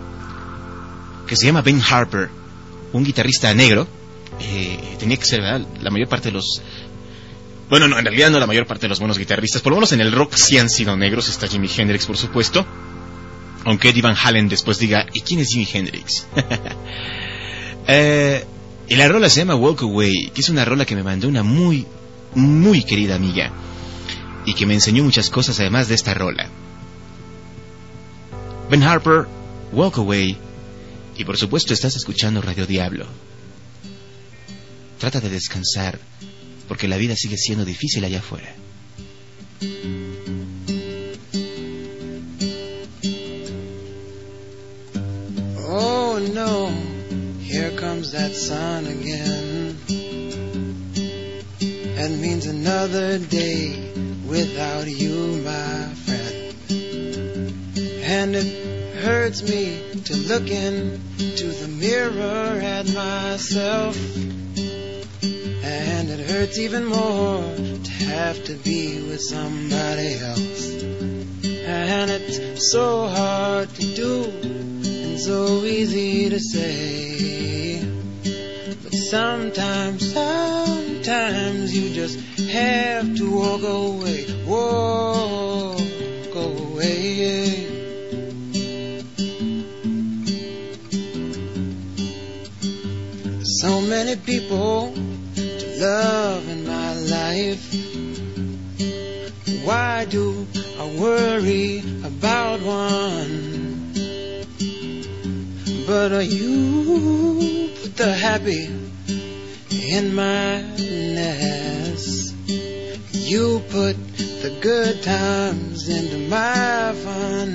que se llama Ben Harper, un guitarrista negro. Eh, tenía que ser, ¿verdad? La mayor parte de los... Bueno, no, en realidad no la mayor parte de los buenos guitarristas, por lo menos en el rock sí han sido negros. Está Jimi Hendrix, por supuesto, aunque Eddie Van Halen después diga, ¿y quién es Jimi Hendrix? eh... Y la rola se llama Walk Away, que es una rola que me mandó una muy, muy querida amiga y que me enseñó muchas cosas además de esta rola. Ben Harper, Walk Away, y por supuesto estás escuchando Radio Diablo. Trata de descansar, porque la vida sigue siendo difícil allá afuera. Oh no. Here comes that sun again. That means another day without you, my friend. And it hurts me to look into the mirror at myself. And it hurts even more to have to be with somebody else. And it's so hard to do and so easy to say, but sometimes, sometimes you just have to walk away, walk away. There's so many people to love in my life. Why do I worry about one? But you put the happy in my nest. You put the good times into my fun.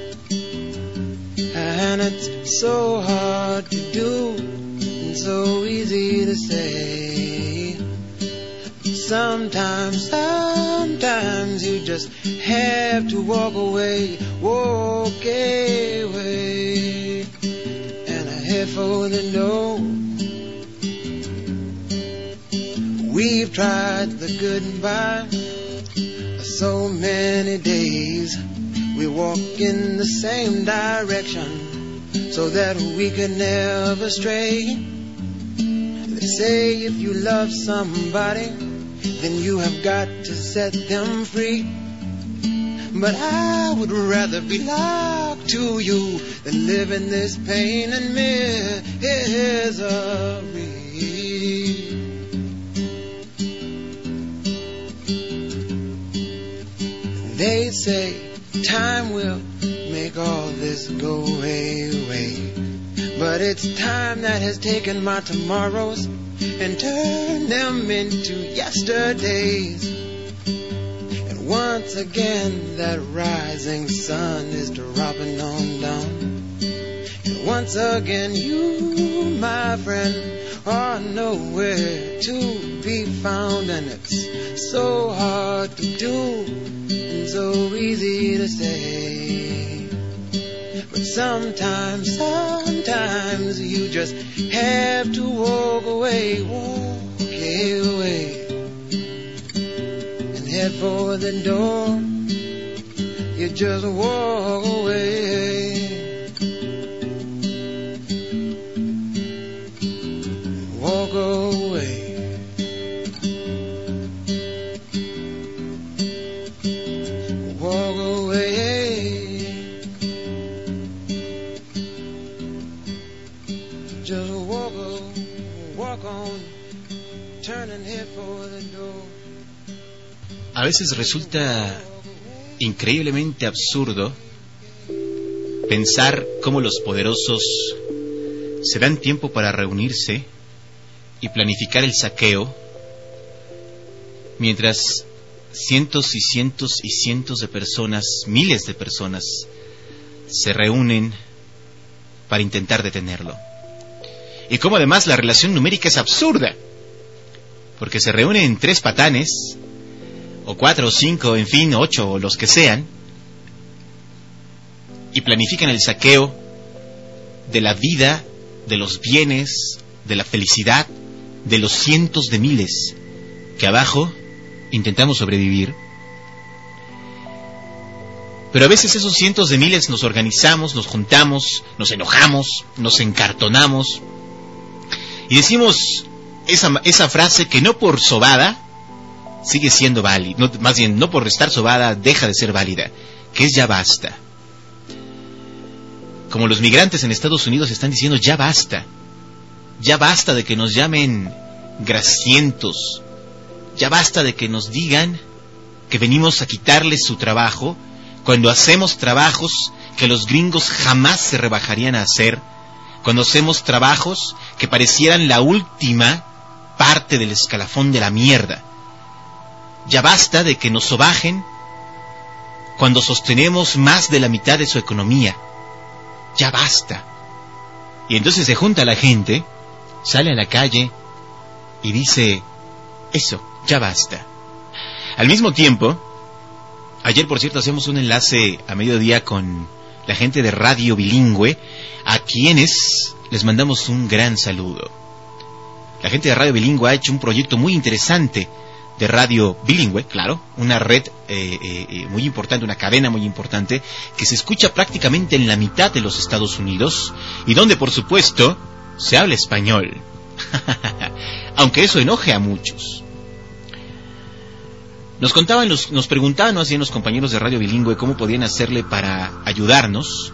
And it's so hard to do and so easy to say. sometimes, sometimes you just have to walk away, walk away, and I head for the door. We've tried the goodbye so many days. We walk in the same direction so that we can never stray. They say if you love somebody, then you have got to set them free. But I would rather be locked to you than live in this pain and misery. They say time will make all this go away, but it's time that has taken my tomorrows and turned them into yesterdays. And once again that rising sun is dropping on down, and once again you, my friend, are nowhere to be found. And it's so hard to do and so easy to say, but sometimes, sometimes you just have to walk away, walk away, and head for the door. You just walk away, walk away. Walk away, just walk, walk on, turn and head for the door. A veces resulta increíblemente absurdo pensar cómo los poderosos se dan tiempo para reunirse y planificar el saqueo, mientras cientos y cientos y cientos de personas, miles de personas, se reúnen para intentar detenerlo. Y como además la relación numérica es absurda, porque se reúnen tres patanes, o cuatro o cinco, en fin, ocho o los que sean, y planifican el saqueo de la vida, de los bienes, de la felicidad, de los cientos de miles que abajo intentamos sobrevivir. Pero a veces esos cientos de miles nos organizamos, nos juntamos, nos enojamos, nos encartonamos y decimos esa, esa frase que no por sobada sigue siendo válida, no, más bien no por estar sobada deja de ser válida, que es ya basta. Como los migrantes en Estados Unidos están diciendo ya basta, ya basta de que nos llamen grasientos, ya basta de que nos digan que venimos a quitarles su trabajo cuando hacemos trabajos que los gringos jamás se rebajarían a hacer, cuando hacemos trabajos que parecieran la última parte del escalafón de la mierda. Ya basta de que nos sobajen cuando sostenemos más de la mitad de su economía. Ya basta. Y entonces se junta la gente, sale a la calle y dice eso. Ya basta. Al mismo tiempo, ayer por cierto hacemos un enlace a mediodía con la gente de Radio Bilingüe, a quienes les mandamos un gran saludo. La gente de Radio Bilingüe ha hecho un proyecto muy interesante de radio bilingüe, claro, una red eh, eh, muy importante, una cadena muy importante, que se escucha prácticamente en la mitad de los Estados Unidos y donde por supuesto se habla español. Aunque eso enoje a muchos. Nos contaban, los, nos preguntaban, ¿no?, así los compañeros de Radio Bilingüe cómo podían hacerle para ayudarnos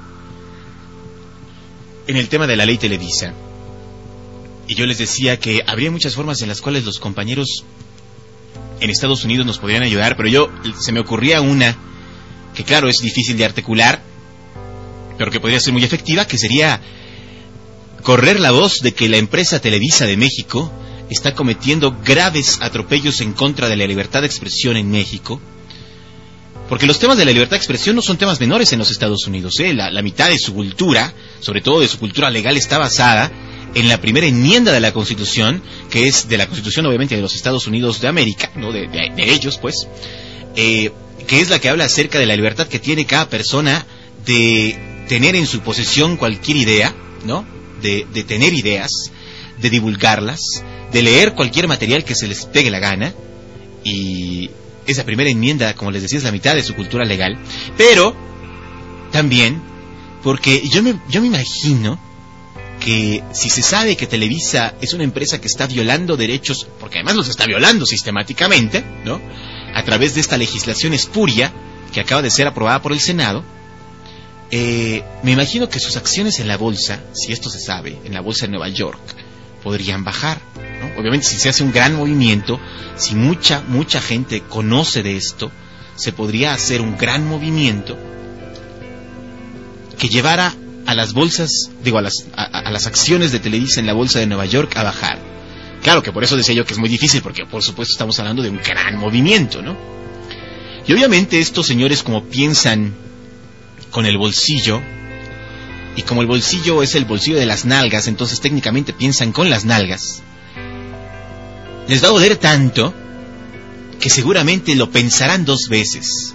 en el tema de la ley Televisa. Y yo les decía que habría muchas formas en las cuales los compañeros en Estados Unidos nos podrían ayudar, pero yo, se me ocurría una que claro es difícil de articular, pero que podría ser muy efectiva, que sería correr la voz de que la empresa Televisa de México está cometiendo graves atropellos en contra de la libertad de expresión en México, porque los temas de la libertad de expresión no son temas menores en los Estados Unidos, ¿eh? La, la mitad de su cultura, sobre todo de su cultura legal, está basada en la primera enmienda de la Constitución, que es de la Constitución obviamente de los Estados Unidos de América, no de, de, de ellos pues, eh, que es la que habla acerca de la libertad que tiene cada persona de tener en su posesión cualquier idea, ¿no? De, de tener ideas, de divulgarlas, de leer cualquier material que se les pegue la gana, y esa primera enmienda, como les decía, es la mitad de su cultura legal, pero también porque yo me, yo me imagino que si se sabe que Televisa es una empresa que está violando derechos, porque además los está violando sistemáticamente, ¿no? A través de esta legislación espuria que acaba de ser aprobada por el Senado, eh, me imagino que sus acciones en la bolsa, si esto se sabe, en la bolsa de Nueva York, podrían bajar, ¿no? Obviamente si se hace un gran movimiento, si mucha, mucha gente conoce de esto, se podría hacer un gran movimiento que llevara a las bolsas, digo, a las, a, a las acciones de Televisa en la bolsa de Nueva York a bajar. Claro que por eso decía yo que es muy difícil, porque por supuesto estamos hablando de un gran movimiento, ¿no? Y obviamente estos señores, como piensan con el bolsillo, y como el bolsillo es el bolsillo de las nalgas, entonces técnicamente piensan con las nalgas, les va a doler tanto que seguramente lo pensarán dos veces.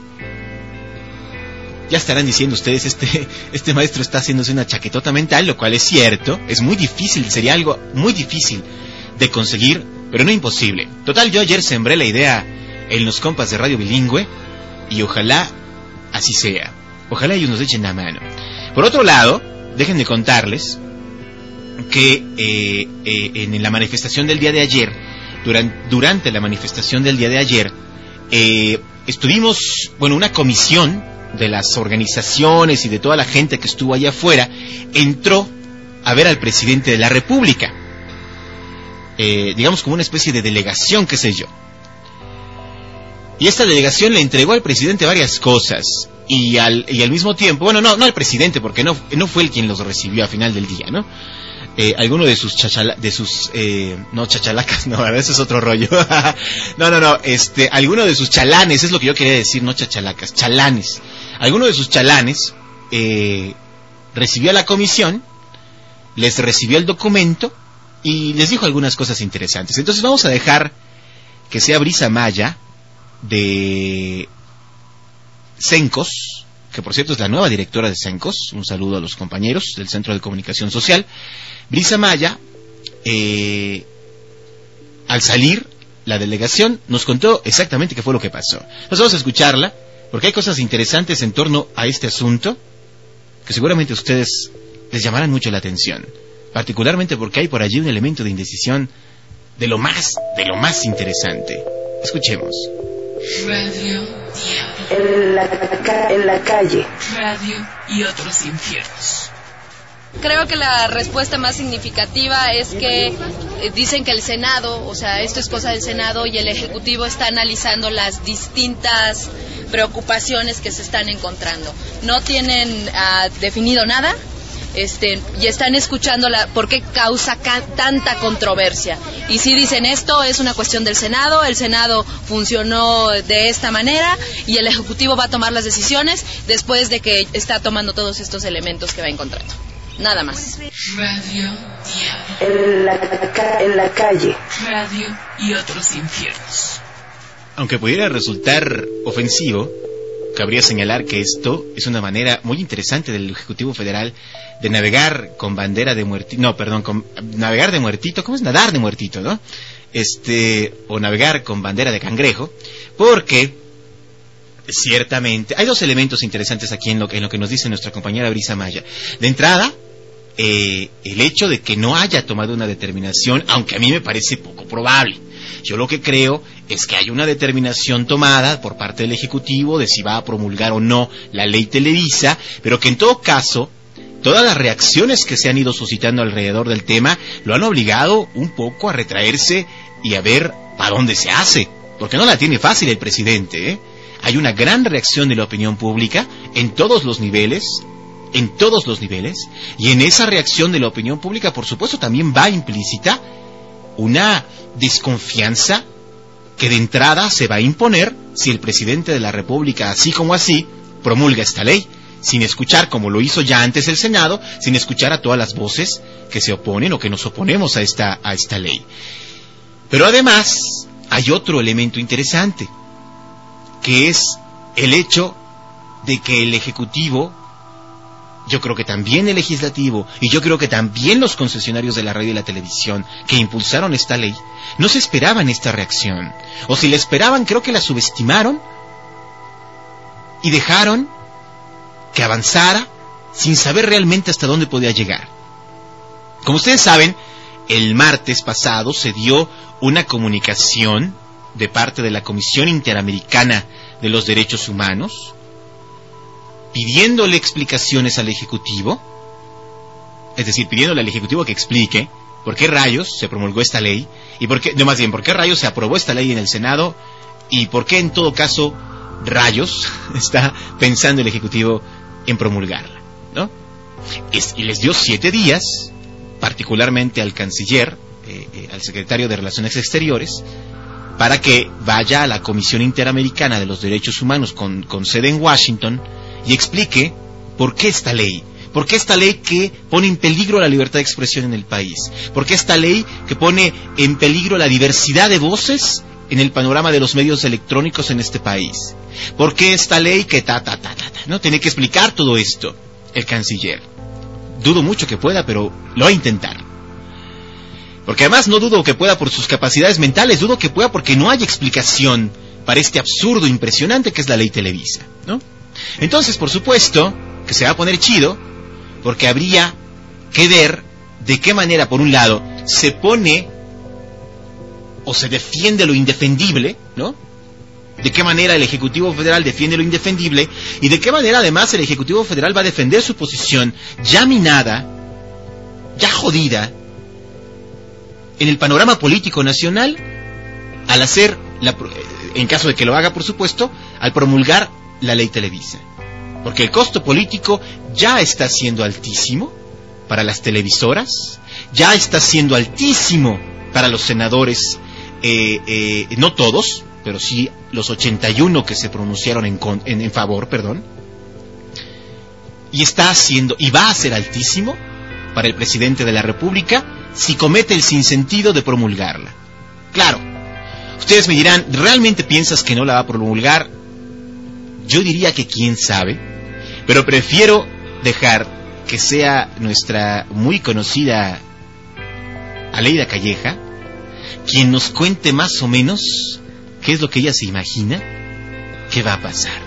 Ya estarán diciendo ustedes, este, este maestro está haciéndose una chaquetota mental, lo cual es cierto, es muy difícil, sería algo muy difícil de conseguir, pero no imposible. Total, yo ayer sembré la idea en los compas de Radio Bilingüe, y ojalá así sea. Ojalá ellos nos echen la mano. Por otro lado, déjenme contarles que eh, eh, en la manifestación del día de ayer, durante, durante la manifestación del día de ayer, eh, estuvimos, bueno, una comisión de las organizaciones y de toda la gente que estuvo allá afuera, entró a ver al presidente de la República. Eh, digamos como una especie de delegación, qué sé yo. Y esta delegación le entregó al presidente varias cosas, y al, y al mismo tiempo, bueno, no, no al presidente, porque no, no fue él quien los recibió a final del día, ¿no? Eh, alguno de sus chachala, de sus, eh, no, chachalacas, no, ese es otro rollo. no, no, no, este, alguno de sus chalanes, es lo que yo quería decir, no chachalacas, chalanes. Alguno de sus chalanes, eh, recibió a la comisión, les recibió el documento, y les dijo algunas cosas interesantes. Entonces vamos a dejar que sea Brisa Maya, de Cencos, que por cierto es la nueva directora de Cencos, un saludo a los compañeros del Centro de Comunicación Social. Brisa Maya, eh, al salir la delegación, nos contó exactamente qué fue lo que pasó. Nos vamos a escucharla, porque hay cosas interesantes en torno a este asunto, que seguramente a ustedes les llamarán mucho la atención, particularmente porque hay por allí un elemento de indecisión de lo más, de lo más interesante. Escuchemos. Radio En la, en la calle. Radio y otros infiernos. Creo que la respuesta más significativa es que eh, dicen que el Senado, o sea, esto es cosa del Senado, y el Ejecutivo está analizando las distintas preocupaciones que se están encontrando. No tienen uh, definido nada. Este, y están escuchando la, por qué causa ca- tanta controversia. Y si dicen esto es una cuestión del Senado, el Senado funcionó de esta manera y el Ejecutivo va a tomar las decisiones después de que está tomando todos estos elementos que va encontrando. Nada más. Radio En la, en la calle. Radio y otros infiernos. Aunque pudiera resultar ofensivo, cabría señalar que esto es una manera muy interesante del Ejecutivo Federal de navegar con bandera de muertito, no, perdón, con navegar de muertito, ¿cómo es nadar de muertito, no? Este, o navegar con bandera de cangrejo, porque ciertamente hay dos elementos interesantes aquí en lo, en lo que nos dice nuestra compañera Brisa Maya. De entrada, eh, el hecho de que no haya tomado una determinación, aunque a mí me parece poco probable. Yo lo que creo es que hay una determinación tomada por parte del Ejecutivo de si va a promulgar o no la ley Televisa, pero que en todo caso, todas las reacciones que se han ido suscitando alrededor del tema lo han obligado un poco a retraerse y a ver para dónde se hace, porque no la tiene fácil el presidente, ¿eh? Hay una gran reacción de la opinión pública en todos los niveles, en todos los niveles, y en esa reacción de la opinión pública, por supuesto, también va implícita una desconfianza que de entrada se va a imponer si el presidente de la República, así como así, promulga esta ley. sin escuchar, como lo hizo ya antes el Senado, sin escuchar a todas las voces que se oponen o que nos oponemos a esta, a esta ley. Pero además hay otro elemento interesante, que es el hecho de que el Ejecutivo, yo creo que también el Legislativo, y yo creo que también los concesionarios de la radio y la televisión que impulsaron esta ley, no se esperaban esta reacción. O si la esperaban, creo que la subestimaron y dejaron que avanzara sin saber realmente hasta dónde podía llegar. Como ustedes saben, el martes pasado se dio una comunicación de parte de la Comisión Interamericana de los Derechos Humanos, pidiéndole explicaciones al Ejecutivo, es decir, pidiéndole al Ejecutivo que explique por qué rayos se promulgó esta ley, y por qué, no más bien, por qué rayos se aprobó esta ley en el Senado, y por qué en todo caso rayos está pensando el Ejecutivo en promulgarla, ¿no? Es, y les dio siete días, particularmente al canciller, eh, eh, al secretario de Relaciones Exteriores, para que vaya a la Comisión Interamericana de los Derechos Humanos con, con sede en Washington y explique por qué esta ley, por qué esta ley que pone en peligro la libertad de expresión en el país, por qué esta ley que pone en peligro la diversidad de voces en el panorama de los medios electrónicos en este país, por qué esta ley que ta, ta, ta, ta, ta, ¿no? Tiene que explicar todo esto el canciller. Dudo mucho que pueda, pero lo va a intentar. Porque además no dudo que pueda por sus capacidades mentales, dudo que pueda porque no hay explicación para este absurdo impresionante que es la ley Televisa, ¿no? Entonces, por supuesto, que se va a poner chido, porque habría que ver de qué manera, por un lado, se pone o se defiende lo indefendible, ¿no? De qué manera el Ejecutivo Federal defiende lo indefendible y de qué manera además el Ejecutivo Federal va a defender su posición ya minada, ya jodida, en el panorama político nacional, al hacer, la, en caso de que lo haga, por supuesto, al promulgar la ley Televisa. Porque el costo político ya está siendo altísimo para las televisoras, ya está siendo altísimo para los senadores, eh, eh, no todos, pero sí los ochenta y uno que se pronunciaron en, en, en favor, perdón, y está haciendo, y va a ser altísimo para el presidente de la República si comete el sinsentido de promulgarla. Claro, ustedes me dirán, ¿realmente piensas que no la va a promulgar? Yo diría que quién sabe, pero prefiero dejar que sea nuestra muy conocida Aleida Calleja quien nos cuente más o menos qué es lo que ella se imagina que va a pasar.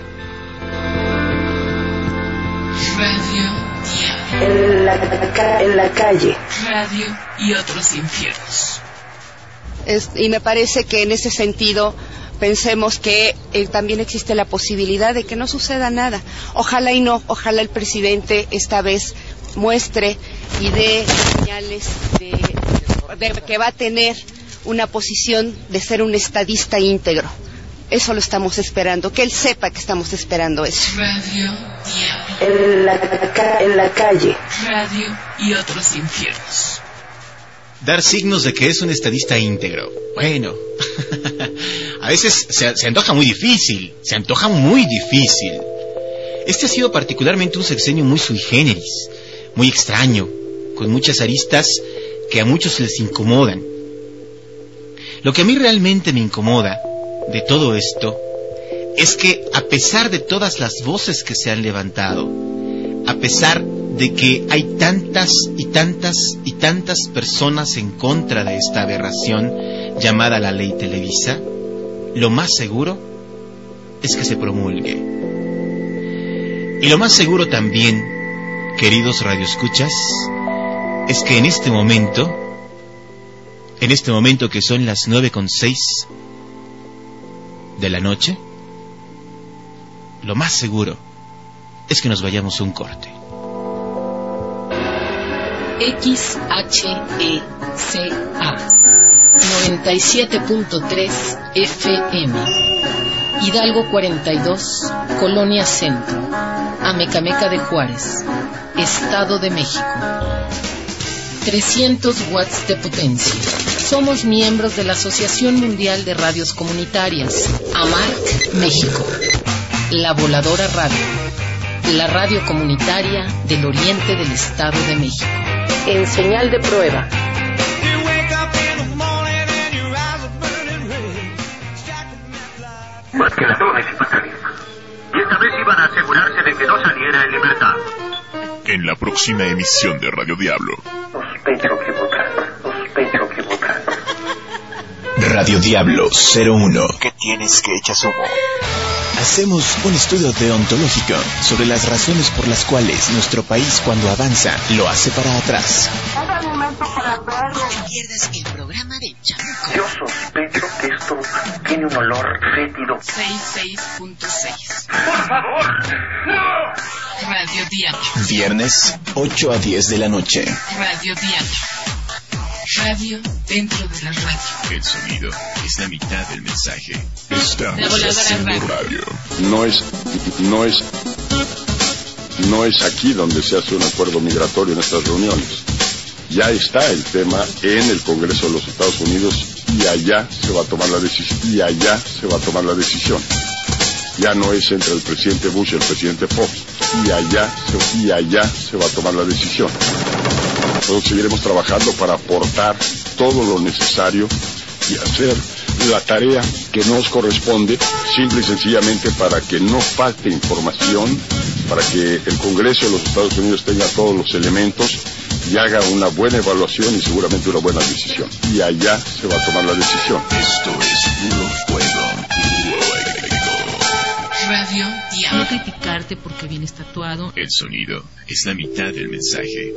Radio En la, en la calle. Radio y otros infiernos. Es, y me parece que en ese sentido pensemos que eh, también existe la posibilidad de que no suceda nada. Ojalá y no, ojalá el presidente esta vez muestre y dé señales de, de que va a tener una posición de ser un estadista íntegro. Eso lo estamos esperando, que él sepa que estamos esperando eso. Radio en la, en la calle. Radio y otros infiernos. Dar signos de que es un estadista íntegro. Bueno, a veces se, se antoja muy difícil, se antoja muy difícil. Este ha sido particularmente un sexenio muy sui generis, muy extraño, con muchas aristas que a muchos les incomodan. Lo que a mí realmente me incomoda de todo esto es que a pesar de todas las voces que se han levantado, a pesar de que hay tantas y tantas y tantas personas en contra de esta aberración llamada la ley Televisa, lo más seguro es que se promulgue. Y lo más seguro también, queridos radioescuchas, es que en este momento, en este momento que son las nueve con seis de la noche, lo más seguro es que nos vayamos a un corte. X H E C A noventa y siete punto tres F M, Hidalgo cuarenta y dos, Colonia Centro, Amecameca de Juárez, Estado de México. trescientos watts de potencia. Somos miembros de la Asociación Mundial de Radios Comunitarias, A M A R C México. La Voladora Radio, la radio comunitaria del oriente del Estado de México. En señal de prueba. Ladrones y pacanistas. Y esta vez iban a asegurarse de que no saliera en libertad. En la próxima emisión de Radio Diablo. Sospecho equivocado, sospecho equivocado. Radio Diablo cero uno. ¿Qué tienes que echas humo? Hacemos un estudio deontológico sobre las razones por las cuales nuestro país, cuando avanza, lo hace para atrás. No te pierdas el programa de Chamuco. Yo sospecho que esto tiene un olor fétido. sesenta y seis punto seis. ¡Por favor! ¡No! Radio Diablo. Viernes, ocho a diez de la noche. Radio Diablo. Radio dentro de la radio. El sonido es la mitad del mensaje. La Estamos voladora haciendo radio. radio. No es, no es, no es aquí donde se hace un acuerdo migratorio en estas reuniones. Ya está el tema en el Congreso de los Estados Unidos y allá se va a tomar la decisión. Y allá se va a tomar la decisión. Ya no es entre el presidente Bush y el presidente Fox. Y allá se, y allá se va a tomar la decisión. Nosotros seguiremos trabajando para aportar todo lo necesario y hacer la tarea que nos corresponde, simple y sencillamente para que no falte información, para que el Congreso de los Estados Unidos tenga todos los elementos y haga una buena evaluación y seguramente una buena decisión. Y allá se va a tomar la decisión. Esto es puro fuego. Radio Diablo. No criticarte porque vienes tatuado. El sonido es la mitad del mensaje.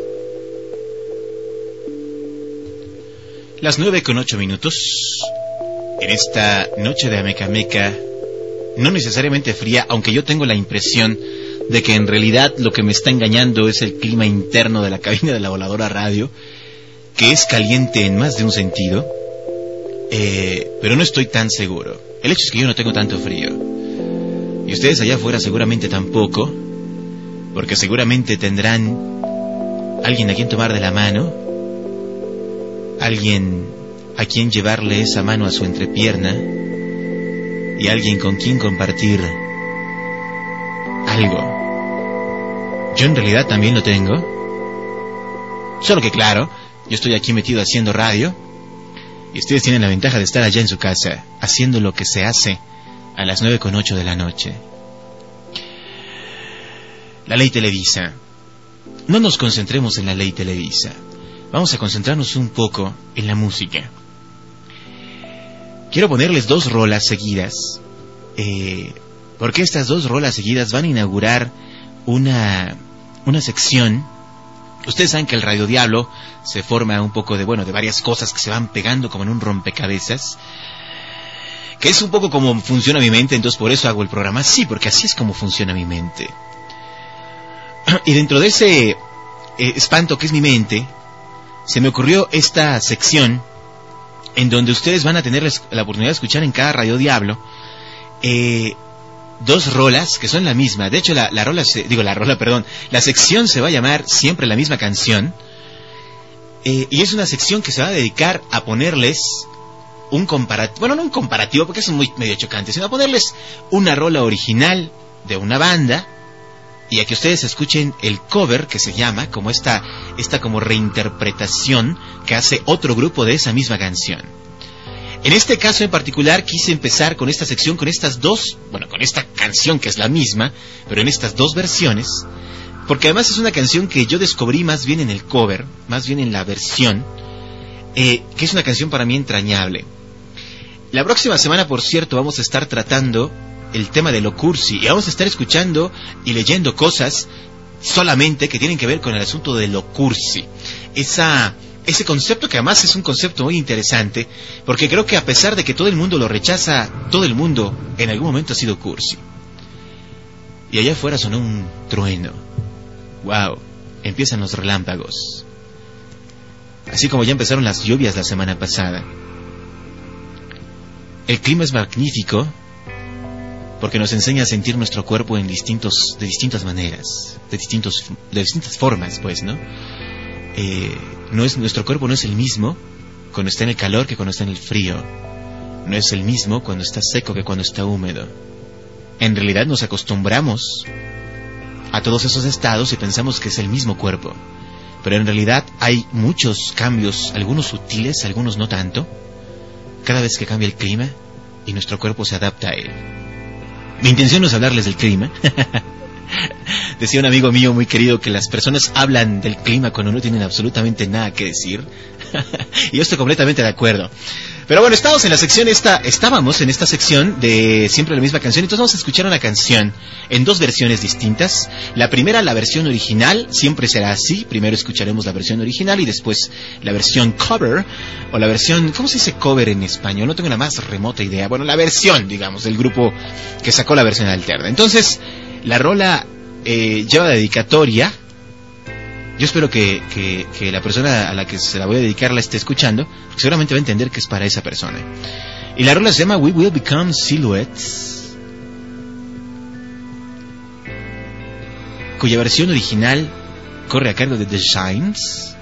Las nueve con ocho minutos. En esta noche de Amecameca, no necesariamente fría, aunque yo tengo la impresión de que en realidad lo que me está engañando es el clima interno de la cabina de la voladora radio, que es caliente en más de un sentido, eh, pero no estoy tan seguro. El hecho es que yo no tengo tanto frío, y ustedes allá afuera seguramente tampoco, porque seguramente tendrán alguien a quien tomar de la mano, alguien a quien llevarle esa mano a su entrepierna, y alguien con quien compartir algo. Yo en realidad también lo tengo, solo que claro, yo estoy aquí metido haciendo radio, y ustedes tienen la ventaja de estar allá en su casa, haciendo lo que se hace a las nueve con ocho de la noche. La ley Televisa. No nos concentremos en la ley Televisa. Vamos a concentrarnos un poco en la música. Quiero ponerles dos rolas seguidas, eh, porque estas dos rolas seguidas van a inaugurar una, una sección. Ustedes saben que el Radio Diablo se forma un poco de, bueno, de varias cosas que se van pegando como en un rompecabezas, que es un poco como funciona mi mente, entonces por eso hago el programa así, porque así es como funciona mi mente. Y dentro de ese eh, espanto que es mi mente, se me ocurrió esta sección en donde ustedes van a tener la oportunidad de escuchar en cada Radio Diablo eh, dos rolas que son la misma. De hecho, la, la rola, se, digo la rola, perdón, la sección se va a llamar Siempre la Misma Canción, eh, y es una sección que se va a dedicar a ponerles un comparativo, bueno, no un comparativo porque es muy medio chocante, sino a ponerles una rola original de una banda, y a que ustedes escuchen el cover que se llama, como esta, esta como reinterpretación que hace otro grupo de esa misma canción. En este caso en particular quise empezar con esta sección, con estas dos, bueno, con esta canción que es la misma, pero en estas dos versiones, porque además es una canción que yo descubrí más bien en el cover, más bien en la versión, eh, que es una canción para mí entrañable. La próxima semana, por cierto, vamos a estar tratando el tema de lo cursi, y vamos a estar escuchando y leyendo cosas solamente que tienen que ver con el asunto de lo cursi. Esa, ese concepto que además es un concepto muy interesante, porque creo que a pesar de que todo el mundo lo rechaza, todo el mundo en algún momento ha sido cursi. Y allá afuera sonó un trueno. Wow, empiezan los relámpagos. Así como ya empezaron las lluvias la semana pasada. El clima es magnífico, porque nos enseña a sentir nuestro cuerpo en distintos, de distintas maneras, de distintos, de distintas formas, pues, ¿no? Eh, no es, nuestro cuerpo no es el mismo cuando está en el calor que cuando está en el frío. No es el mismo cuando está seco que cuando está húmedo. En realidad nos acostumbramos a todos esos estados y pensamos que es el mismo cuerpo. Pero en realidad hay muchos cambios, algunos sutiles, algunos no tanto, cada vez que cambia el clima y nuestro cuerpo se adapta a él. Mi intención no es hablarles del clima. Decía un amigo mío muy querido que las personas hablan del clima cuando no tienen absolutamente nada que decir. Y yo estoy completamente de acuerdo. Pero bueno, estamos en la sección esta, estábamos en esta sección de siempre la misma canción. Entonces vamos a escuchar una canción en dos versiones distintas. La primera, la versión original, siempre será así. Primero escucharemos la versión original y después la versión cover, o la versión, ¿cómo se dice cover en español? No tengo la más remota idea. Bueno, la versión, digamos, del grupo que sacó la versión alterna. Entonces, la rola eh, lleva dedicatoria. Yo espero que, que, que la persona a la que se la voy a dedicar la esté escuchando, porque seguramente va a entender que es para esa persona. Y la rola se llama We Will Become Silhouettes, cuya versión original corre a cargo de The Shines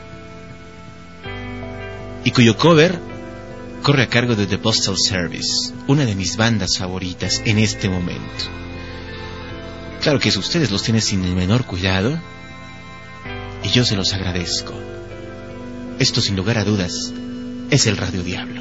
y cuyo cover corre a cargo de The Postal Service, una de mis bandas favoritas en este momento. Claro que eso ustedes los tienen sin el menor cuidado, y yo se los agradezco. Esto, sin lugar a dudas, es el Radio Diablo.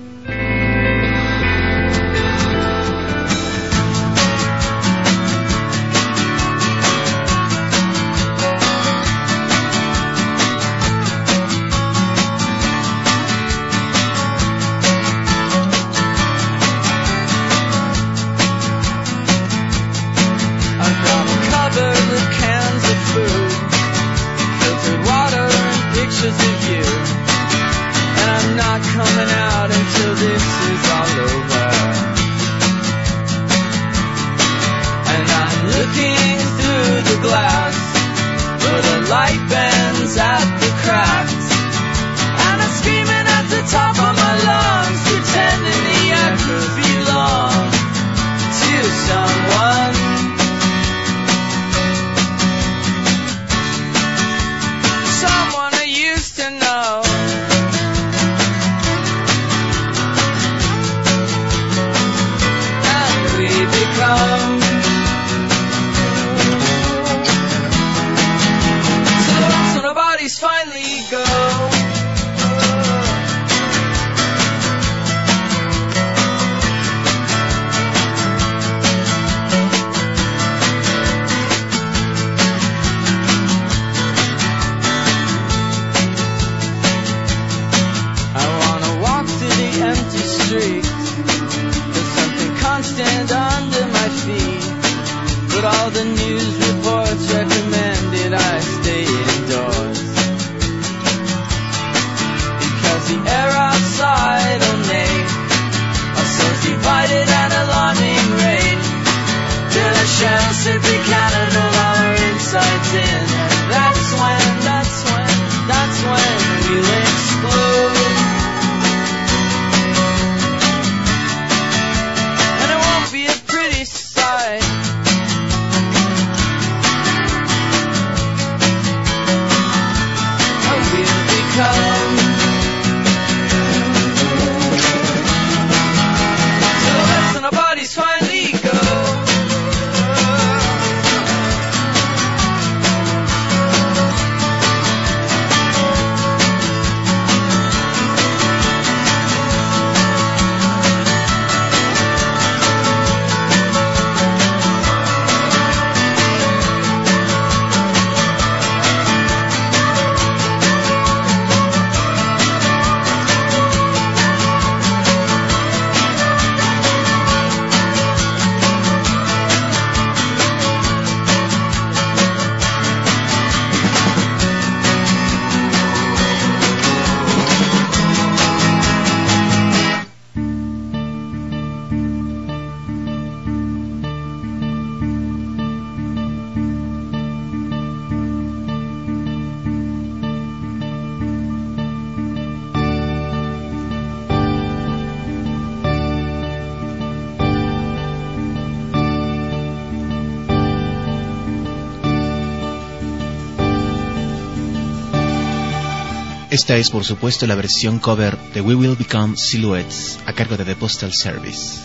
Esta es, por supuesto, la versión cover de We Will Become Silhouettes, a cargo de The Postal Service.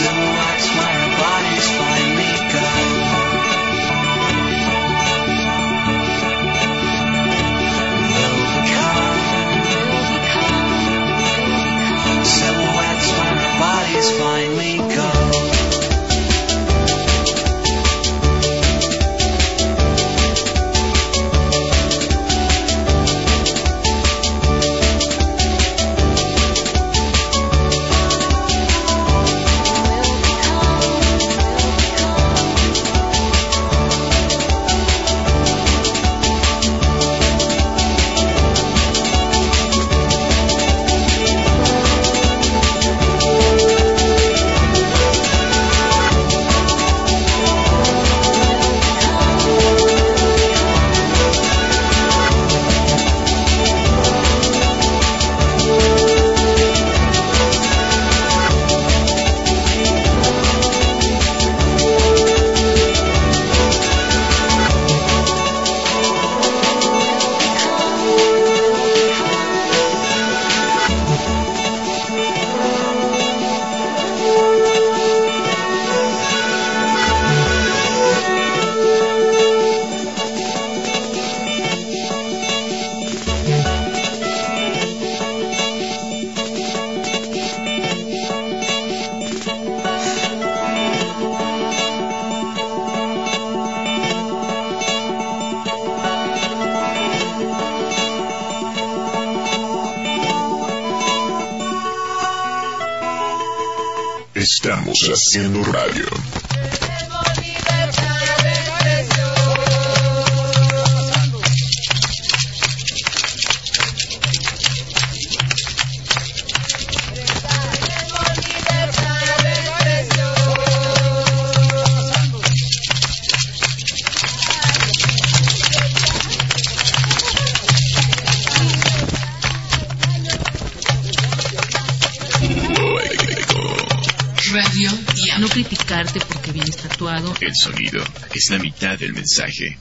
Silhouettes when our bodies finally go. We'll become silhouettes when our bodies finally go. Estamos haciendo radio. Radio y a no criticarte porque vienes tatuado. El sonido es la mitad del mensaje.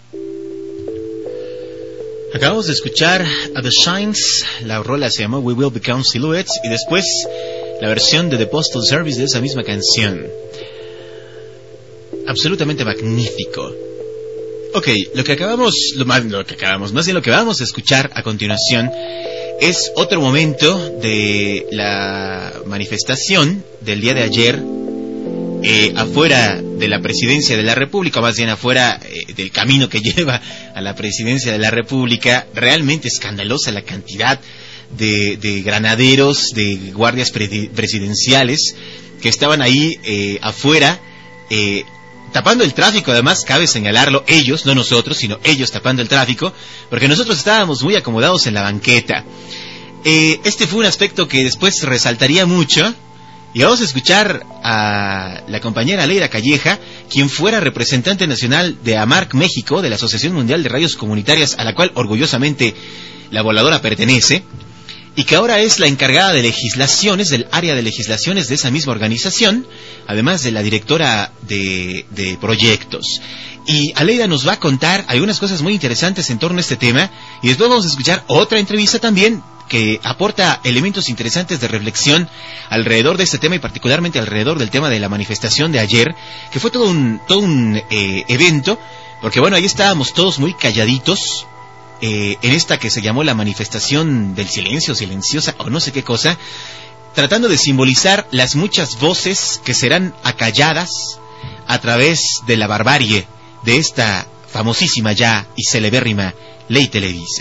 Acabamos de escuchar a The Shines, la rola se llamó We Will Become Silhouettes, y después la versión de The Postal Service de esa misma canción. Absolutamente magnífico. Ok, lo que acabamos, lo más, lo que acabamos, más bien lo que vamos a escuchar a continuación es otro momento de la manifestación del día de ayer eh, afuera de la presidencia de la República, más bien afuera eh, del camino que lleva a la presidencia de la República. Realmente escandalosa la cantidad de, de granaderos, de guardias pre- presidenciales que estaban ahí eh, afuera eh, tapando el tráfico. Además, cabe señalarlo, ellos, no nosotros, sino ellos tapando el tráfico, porque nosotros estábamos muy acomodados en la banqueta. Eh, este fue un aspecto que después resaltaría mucho, y vamos a escuchar a la compañera Leira Calleja, quien fuera representante nacional de AMARC México, de la Asociación Mundial de Radios Comunitarias, a la cual orgullosamente la voladora pertenece, y que ahora es la encargada de legislaciones, del área de legislaciones de esa misma organización, además de la directora de, de proyectos. Y Aleida nos va a contar algunas cosas muy interesantes en torno a este tema, y después vamos a escuchar otra entrevista también que aporta elementos interesantes de reflexión alrededor de este tema, y particularmente alrededor del tema de la manifestación de ayer, que fue todo un, todo un eh, evento, porque bueno, ahí estábamos todos muy calladitos, eh, en esta que se llamó la manifestación del silencio, silenciosa, o no sé qué cosa, tratando de simbolizar las muchas voces que serán acalladas a través de la barbarie de esta famosísima ya y celebérrima Ley Televisa.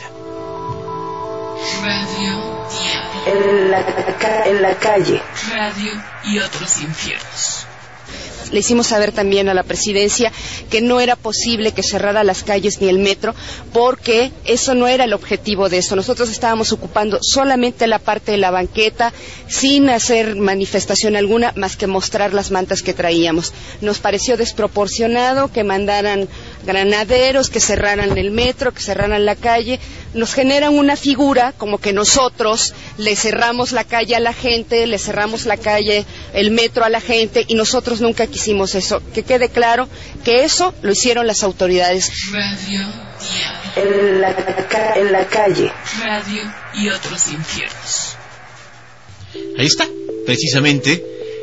Radio Diablo. En la, en la calle. Radio y otros infiernos. Le hicimos saber también a la presidencia que no era posible que cerrara las calles ni el metro, porque eso no era el objetivo de esto. Nosotros estábamos ocupando solamente la parte de la banqueta, sin hacer manifestación alguna, más que mostrar las mantas que traíamos. Nos pareció desproporcionado que mandaran granaderos, que cerraran el metro, que cerraran la calle. Nos generan una figura como que nosotros le cerramos la calle a la gente, le cerramos la calle, el metro a la gente, y nosotros nunca quisimos eso. Que quede claro que eso lo hicieron las autoridades. Radio Diablo. En la, en la calle. Radio y otros infiernos. Ahí está, precisamente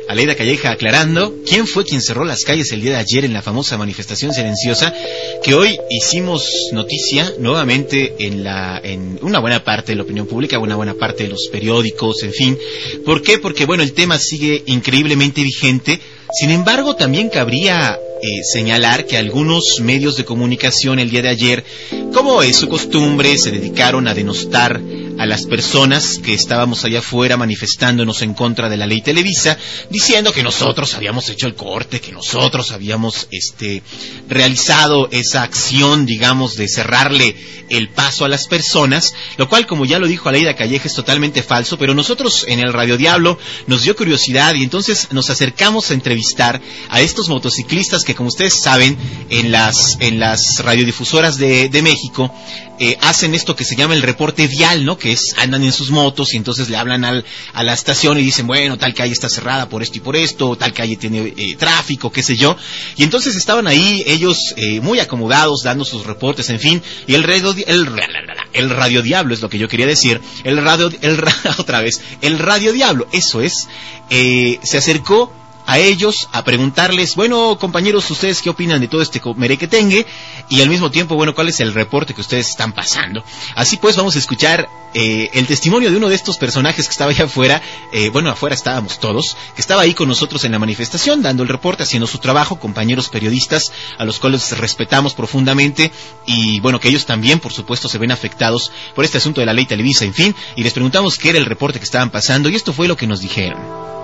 Aleida Calleja aclarando quién fue quien cerró las calles el día de ayer en la famosa manifestación silenciosa, que hoy hicimos noticia nuevamente en la en una buena parte de la opinión pública, una buena parte de los periódicos, en fin. ¿Por qué? Porque, bueno, el tema sigue increíblemente vigente. Sin embargo, también cabría eh, señalar que algunos medios de comunicación el día de ayer, como es su costumbre, se dedicaron a denostar a las personas que estábamos allá afuera manifestándonos en contra de la ley Televisa, diciendo que nosotros habíamos hecho el corte, que nosotros habíamos este realizado esa acción, digamos, de cerrarle el paso a las personas, lo cual, como ya lo dijo Aleida Calleja, es totalmente falso. Pero nosotros en el Radio Diablo nos dio curiosidad y entonces nos acercamos a entrevistar a estos motociclistas que, como ustedes saben, en las en las radiodifusoras de, de México eh, hacen esto que se llama el reporte vial, ¿no? Que es, andan en sus motos y entonces le hablan al, a la estación y dicen, bueno, tal calle está cerrada por esto y por esto, tal calle tiene eh, tráfico, qué sé yo. Y entonces estaban ahí ellos eh, muy acomodados dando sus reportes, en fin, y el radio, el, el Radio Diablo es lo que yo quería decir, el radio, el, otra vez, el Radio Diablo, eso es, eh, se acercó a ellos a preguntarles, bueno, compañeros, ¿ustedes qué opinan de todo este merequetengue? Y al mismo tiempo, bueno, ¿cuál es el reporte que ustedes están pasando? Así pues, vamos a escuchar eh, el testimonio de uno de estos personajes que estaba allá afuera, eh, bueno, afuera estábamos todos, que estaba ahí con nosotros en la manifestación, dando el reporte, haciendo su trabajo, compañeros periodistas, a los cuales respetamos profundamente, y bueno, que ellos también, por supuesto, se ven afectados por este asunto de la ley Televisa, en fin, y les preguntamos qué era el reporte que estaban pasando, y esto fue lo que nos dijeron.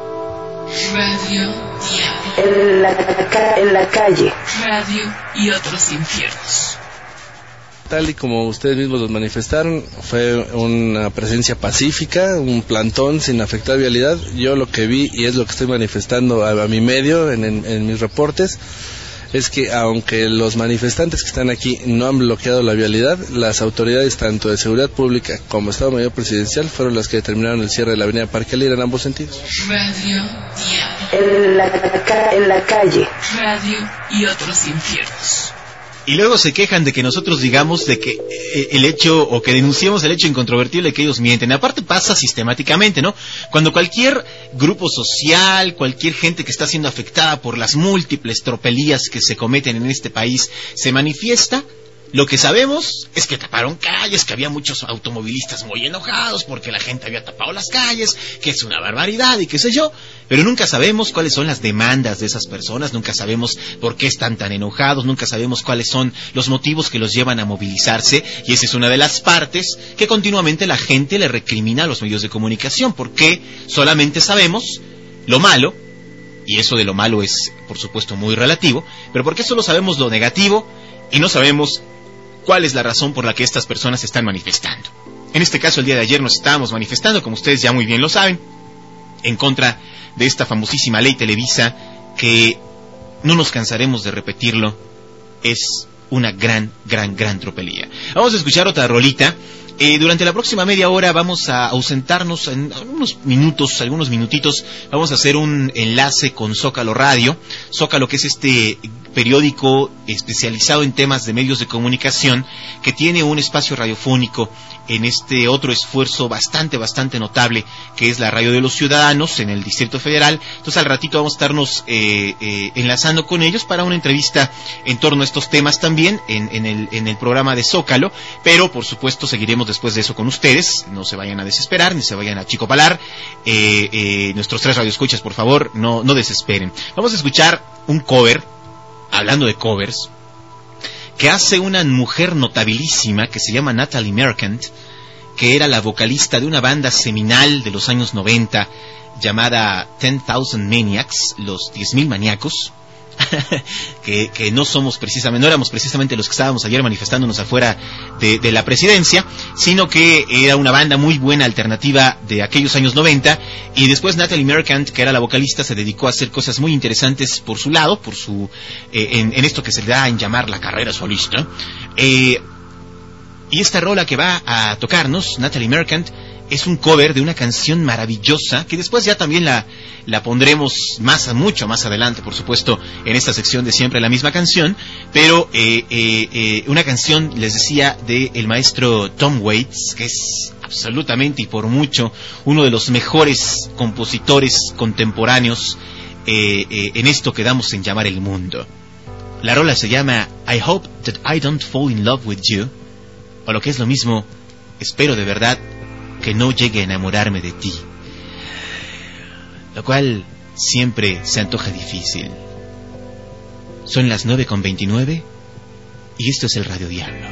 Radio En la, ca- en la calle. Radio y otros infiernos. Tal y como ustedes mismos los manifestaron, fue una presencia pacífica, un plantón sin afectar vialidad. Yo lo que vi, y es lo que estoy manifestando a, a mi medio en, en, en mis reportes, es que aunque los manifestantes que están aquí no han bloqueado la vialidad, las autoridades tanto de seguridad pública como Estado Mayor Presidencial fueron las que determinaron el cierre de la avenida Parque Lira en ambos sentidos. Radio En la, ca- en la calle. Radio y otros infiernos. Y luego se quejan de que nosotros digamos de que eh, el hecho, o que denunciemos el hecho incontrovertible que ellos mienten. Aparte pasa sistemáticamente, ¿no? Cuando cualquier grupo social, cualquier gente que está siendo afectada por las múltiples tropelías que se cometen en este país, se manifiesta, lo que sabemos es que taparon calles, que había muchos automovilistas muy enojados porque la gente había tapado las calles, que es una barbaridad y qué sé yo, pero nunca sabemos cuáles son las demandas de esas personas, nunca sabemos por qué están tan enojados, nunca sabemos cuáles son los motivos que los llevan a movilizarse, y esa es una de las partes que continuamente la gente le recrimina a los medios de comunicación, porque solamente sabemos lo malo, y eso de lo malo es, por supuesto, muy relativo, pero porque solo sabemos lo negativo y no sabemos cuál es la razón por la que estas personas se están manifestando. En este caso, el día de ayer nos estábamos manifestando, como ustedes ya muy bien lo saben, en contra de esta famosísima ley Televisa, que no nos cansaremos de repetirlo, es una gran, gran, gran tropelía. Vamos a escuchar otra rolita. Eh, durante la próxima media hora vamos a ausentarnos en algunos minutos, algunos minutitos. Vamos a hacer un enlace con Zócalo Radio. Zócalo, que es este periódico especializado en temas de medios de comunicación, que tiene un espacio radiofónico en este otro esfuerzo bastante, bastante notable, que es la Radio de los Ciudadanos en el Distrito Federal. Entonces al ratito vamos a estarnos eh, eh, enlazando con ellos para una entrevista en torno a estos temas también en, en, el, en el programa de Zócalo, pero por supuesto seguiremos después de eso con ustedes. No se vayan a desesperar, ni se vayan a chicopalar. Eh, eh, nuestros tres radioescuchas, por favor, no, no desesperen. Vamos a escuchar un cover, hablando de covers, que hace una mujer notabilísima que se llama Natalie Merchant, que era la vocalista de una banda seminal de los años noventa llamada Ten Thousand Maniacs, los diez mil maníacos. que, que no somos precisamente, no éramos precisamente los que estábamos ayer manifestándonos afuera de, de la presidencia, sino que era una banda muy buena alternativa de aquellos años noventa, y después Natalie Merchant, que era la vocalista, se dedicó a hacer cosas muy interesantes por su lado, por su eh, en, en esto que se le da en llamar la carrera solista. Eh, y esta rola que va a tocarnos, Natalie Merchant, es un cover de una canción maravillosa, que después ya también la, la pondremos más, mucho más adelante, por supuesto, en esta sección de Siempre la Misma Canción, pero eh, eh, eh, una canción, les decía, de el maestro Tom Waits, que es absolutamente y por mucho uno de los mejores compositores contemporáneos eh, eh, en esto que damos en llamar el mundo. La rola se llama I Hope That I Don't Fall in Love With You, o lo que es lo mismo, espero de verdad que no llegue a enamorarme de ti, lo cual siempre se antoja difícil. Son las nueve con veintinueve y esto es el Radio Diablo.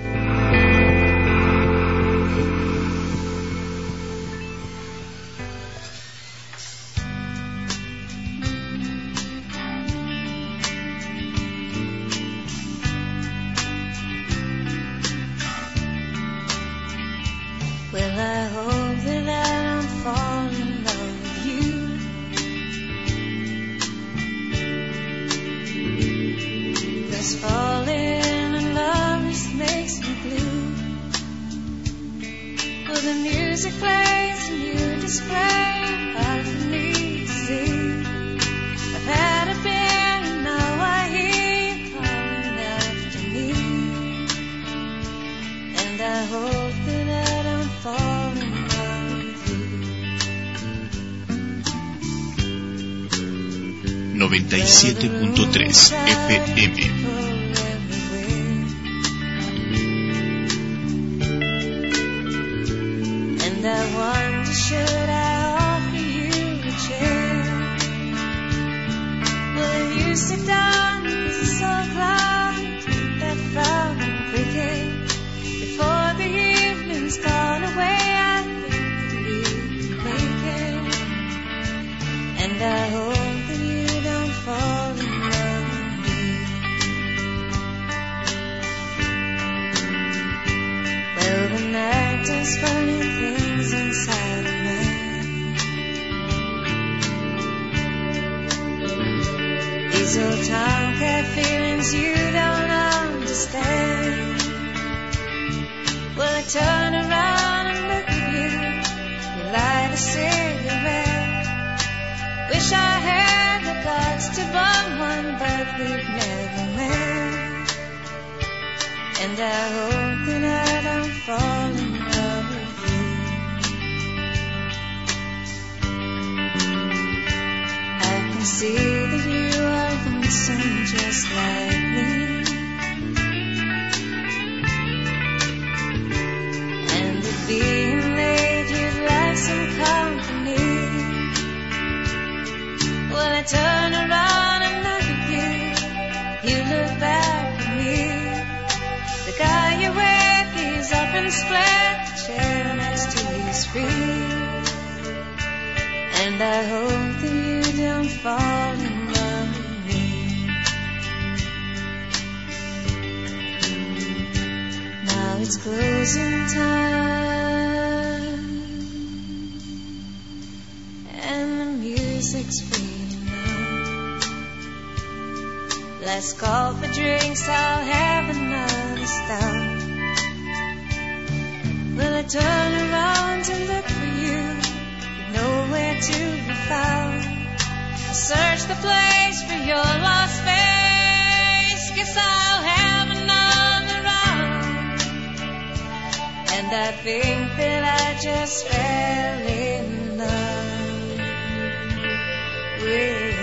Well, I hope that I don't fall in love with you. 'Cause falling in love just makes me blue. Well, the music plays and you display hard for me to see. I've had a beer and now I hear you calling after me. And I hope that I don't fall in love with you. noventa y siete punto tres F M. And I wonder, should I offer you a chair? Will you sit down with a soft cloud, that frown and cricket? Before the evening's gone away, I think that we can make it. And I hope that you don't fall in love with me. Well, the night does funny things inside of me. These old tomcat feelings you don't understand. Well, I turn around and look at you. You light a cigarette. Wish I had the guts to burn one, but we've never met. And I hope that I don't fall in love with you. I can see that you are lonesome just like me. And that being late you'd like some company. Well, I turn around and look at you. You look back at me. The guy you're with, he's up and split the chair next to his feet. And I hope that you don't fall in love with me. Now it's closing time, and the music's fading out. Last call for drinks, I'll have another stout. Well, I turn around to look for you, but nowhere to be found. I search the place for your lost face. Guess I'll have another round. And I think that I just fell in love with you.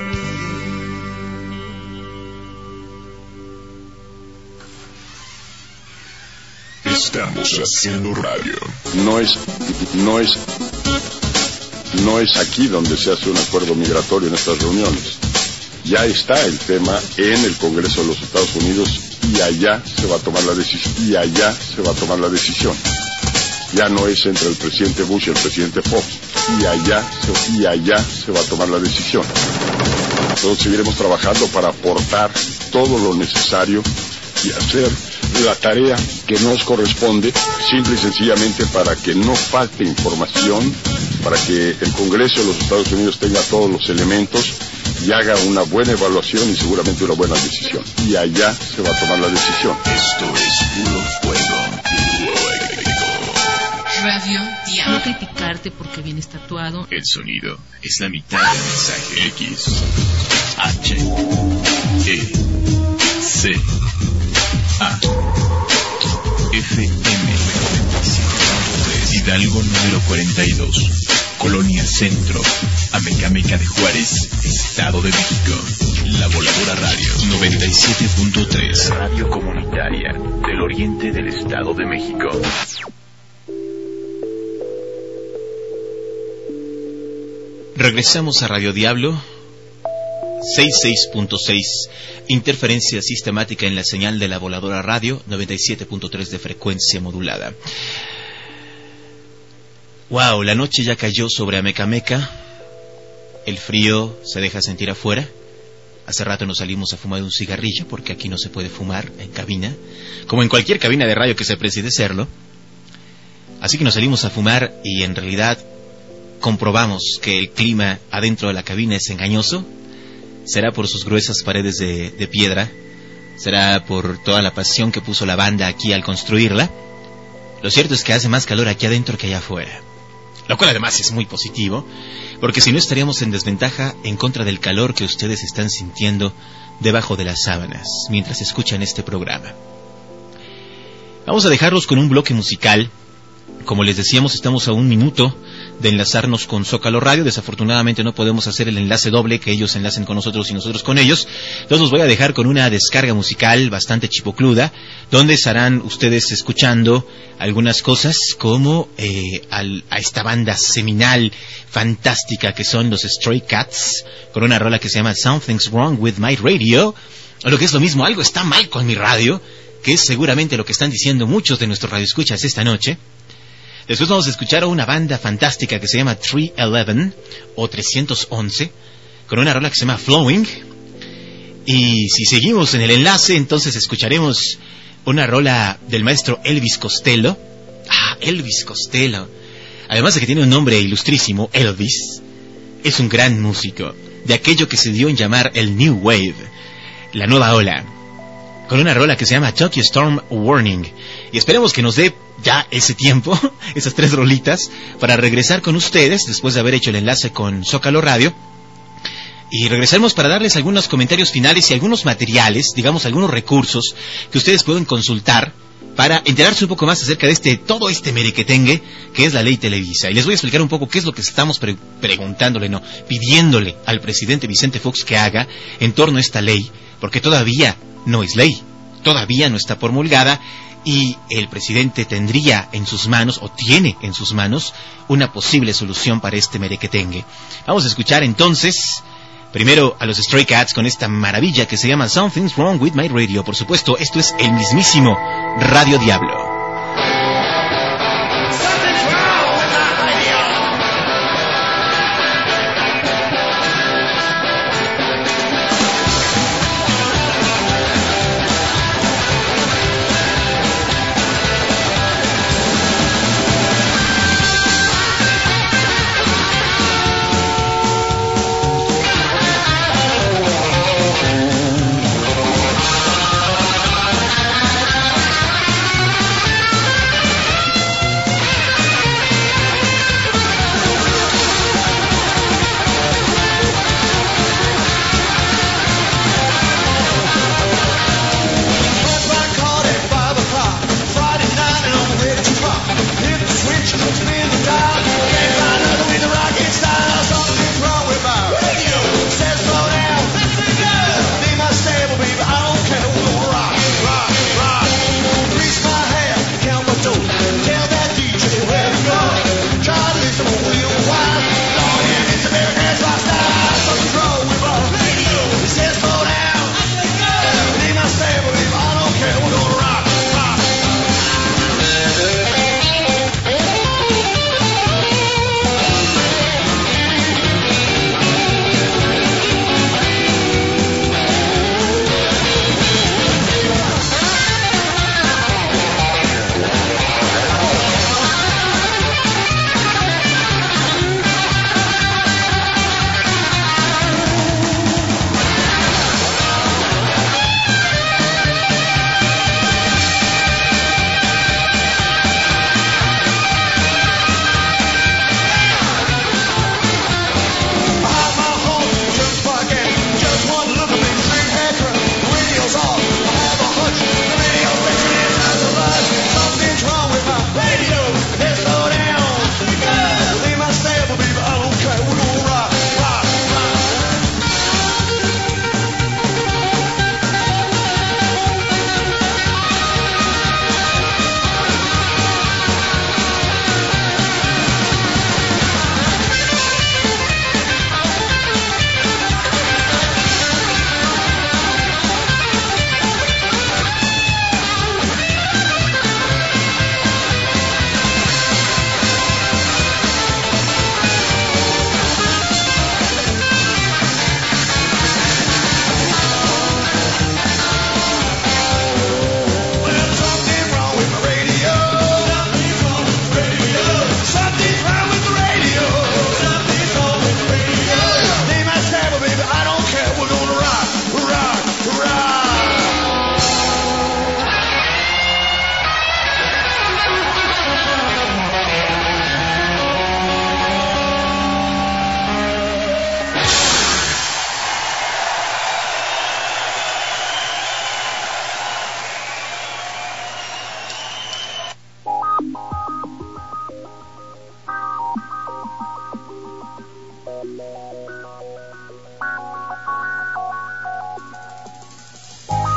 Estamos haciendo radio. No es, no es, no es aquí donde se hace un acuerdo migratorio en estas reuniones. Ya está el tema en el Congreso de los Estados Unidos y allá se va a tomar la decisión. Y allá se va a tomar la decisión. Ya no es entre el presidente Bush y el presidente Fox. Y allá se, y allá se va a tomar la decisión. Nosotros seguiremos trabajando para aportar todo lo necesario y hacer la tarea que nos corresponde, simple y sencillamente para que no falte información, para que el Congreso de los Estados Unidos tenga todos los elementos y haga una buena evaluación y seguramente una buena decisión. Y allá se va a tomar la decisión. Esto es puro fuego. Radio Diablo. No criticarte porque vienes tatuado. El sonido es la mitad del mensaje. X, H, E, C, A, F M, Hidalgo número cuarenta y dos, Colonia Centro, Amecameca de Juárez, Estado de México. La Voladora Radio noventa y siete punto tres, radio comunitaria del oriente del Estado de México. Regresamos a Radio Diablo sesenta y seis punto seis, interferencia sistemática en la señal de la Voladora Radio noventa y siete punto tres de frecuencia modulada. Wow, la noche ya cayó sobre Amecameca. El frío se deja sentir afuera. Hace rato nos salimos a fumar un cigarrillo porque aquí no se puede fumar en cabina, como en cualquier cabina de radio que se preside serlo. Así que nos salimos a fumar y en realidad comprobamos que el clima adentro de la cabina es engañoso. Será por sus gruesas paredes de, de piedra, será por toda la pasión que puso la banda aquí al construirla. Lo cierto es que hace más calor aquí adentro que allá afuera, lo cual además es muy positivo, porque si no estaríamos en desventaja en contra del calor que ustedes están sintiendo debajo de las sábanas mientras escuchan este programa. Vamos a dejarlos con un bloque musical. Como les decíamos, estamos a un minuto de enlazarnos con Zócalo Radio. Desafortunadamente no podemos hacer el enlace doble, que ellos enlacen con nosotros y nosotros con ellos. Entonces los voy a dejar con una descarga musical bastante chipocluda, donde estarán ustedes escuchando algunas cosas como eh, al, a esta banda seminal, fantástica, que son los Stray Cats, con una rola que se llama Something's Wrong With My Radio, o lo que es lo mismo, algo está mal con mi radio, que es seguramente lo que están diciendo muchos de nuestros radioescuchas esta noche. Después vamos a escuchar a una banda fantástica que se llama trescientos once o trescientos once, con una rola que se llama Flowing. Y si seguimos en el enlace, entonces escucharemos una rola del maestro Elvis Costello. Ah, Elvis Costello. Además de que tiene un nombre ilustrísimo, Elvis, es un gran músico, de aquello que se dio en llamar el New Wave, la nueva ola, con una rola que se llama Tokyo Storm Warning. Y esperemos que nos dé ya ese tiempo, esas tres rolitas, para regresar con ustedes después de haber hecho el enlace con Zócalo Radio. Y regresaremos para darles algunos comentarios finales y algunos materiales, digamos algunos recursos que ustedes pueden consultar para enterarse un poco más acerca de este todo este merequetengue que es la ley Televisa. Y les voy a explicar un poco qué es lo que estamos pre- preguntándole, no, pidiéndole al presidente Vicente Fox que haga en torno a esta ley, porque todavía no es ley, todavía no está promulgada. Y el presidente tendría en sus manos, o tiene en sus manos, una posible solución para este merequetengue. Vamos a escuchar entonces, primero a los Stray Cats con esta maravilla que se llama Something's Wrong With My Radio. Por supuesto, esto es el mismísimo Radio Diablo. Something's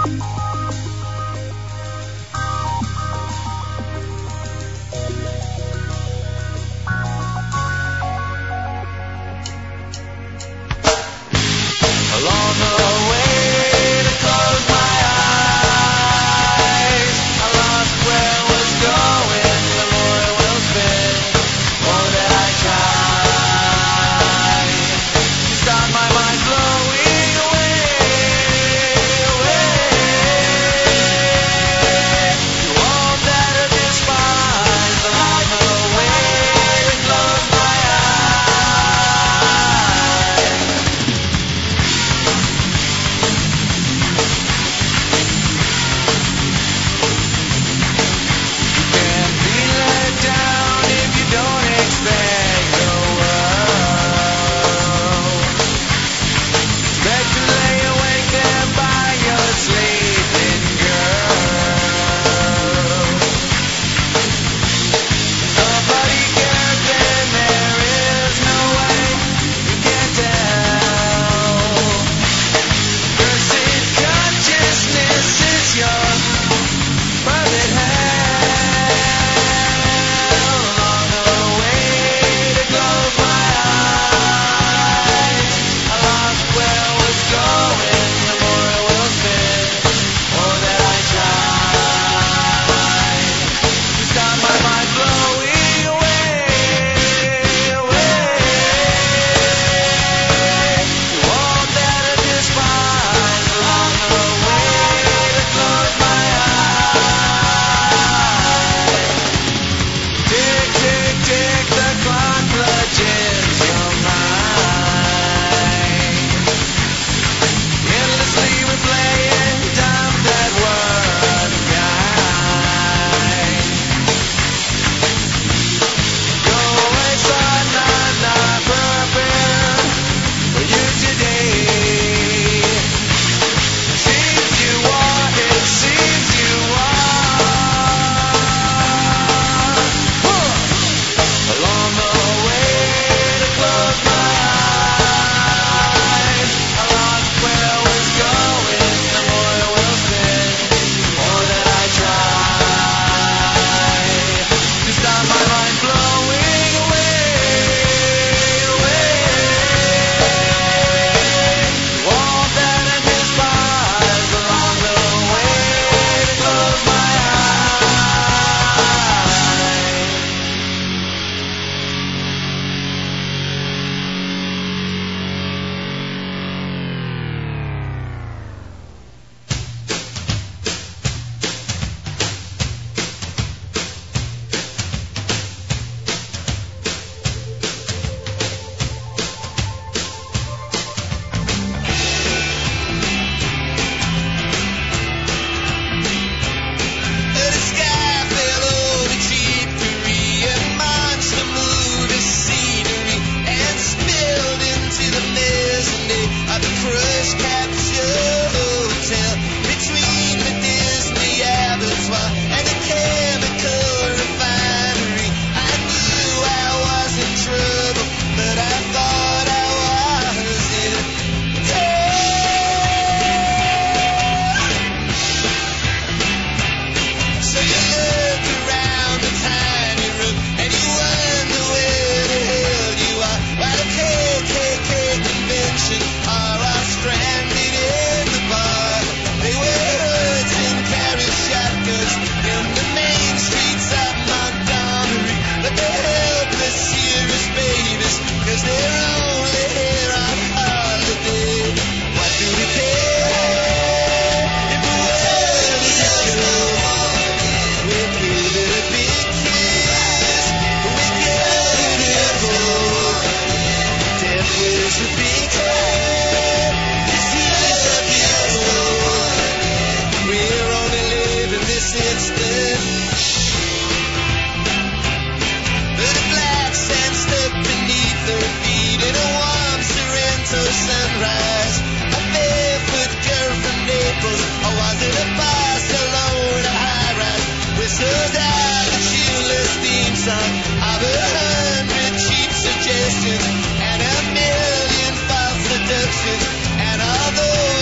And a million false seductions, and all those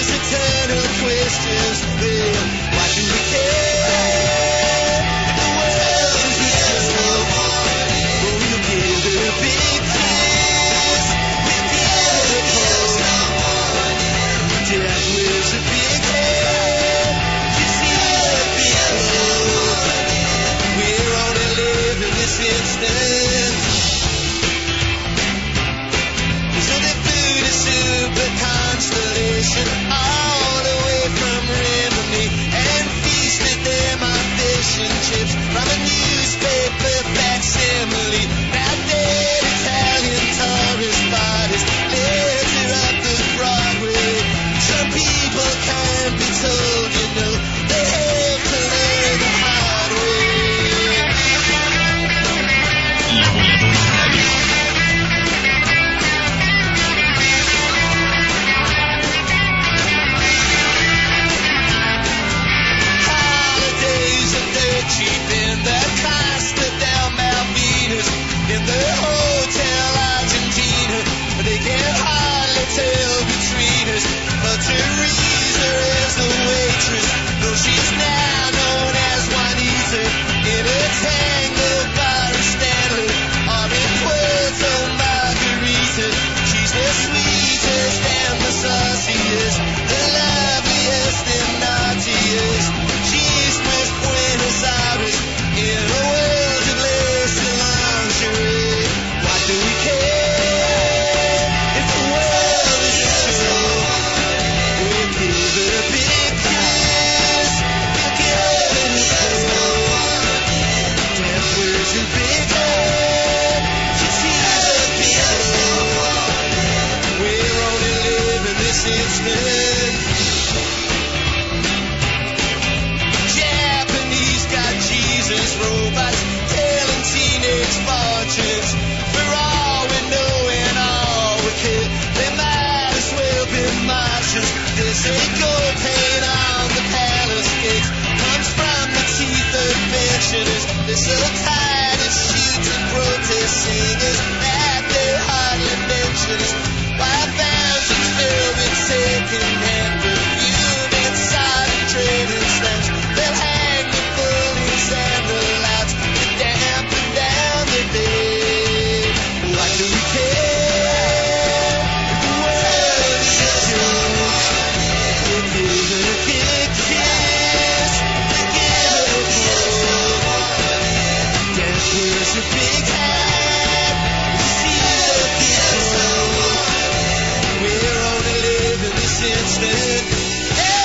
There's eternal questions there. Why do we care? The world is a show. Will you give it a big kiss? We'll give it a kiss. Death wears a big head. You see the big blow. We're only living this instant. So they flew to super constellation all away from Rimini and feasted them on fish and chips from a newspaper facsimile. Now dead Italian tourist bodies litter up the Broadway. Some people can't be told, you know, they have to learn the hard way. La Voladora Radio. Holidays are dirt cheap in the Costa del Malvinas, in the Hotel Argentina. They can hardly tell between us, but Teresa is the waitress, though she's now known as Juanita. In a tango bar in Stanley or in Puerto Margarita, she's the sweetest and the sauciest, the loveliest and naughtiest. She's Miss Buenos Aires in a world of lace and lingerie. Why do we care if the world is a show? We'll give it a big kiss. We'll give it a blow. Death wears a big head. You see the big blow. We're only living this instant. Japanese got Jesus robots telling teenage fortunes. For all we know and all we care, they might as well be Martians. They say gold paint on the palace gates comes from the teeth of pensioners. They're so tired of shooting protest singers that they hardly mention us. While thousands filled with second-hand perfume inside of trading stamps, they'll hang the pulleys and the lights to dampen down the day. Why do we care? The world is a joke. We'll give it a big kiss. We'll give it a blow. Death wears a big hat. You see the big blow. We're only living this instant. Yeah.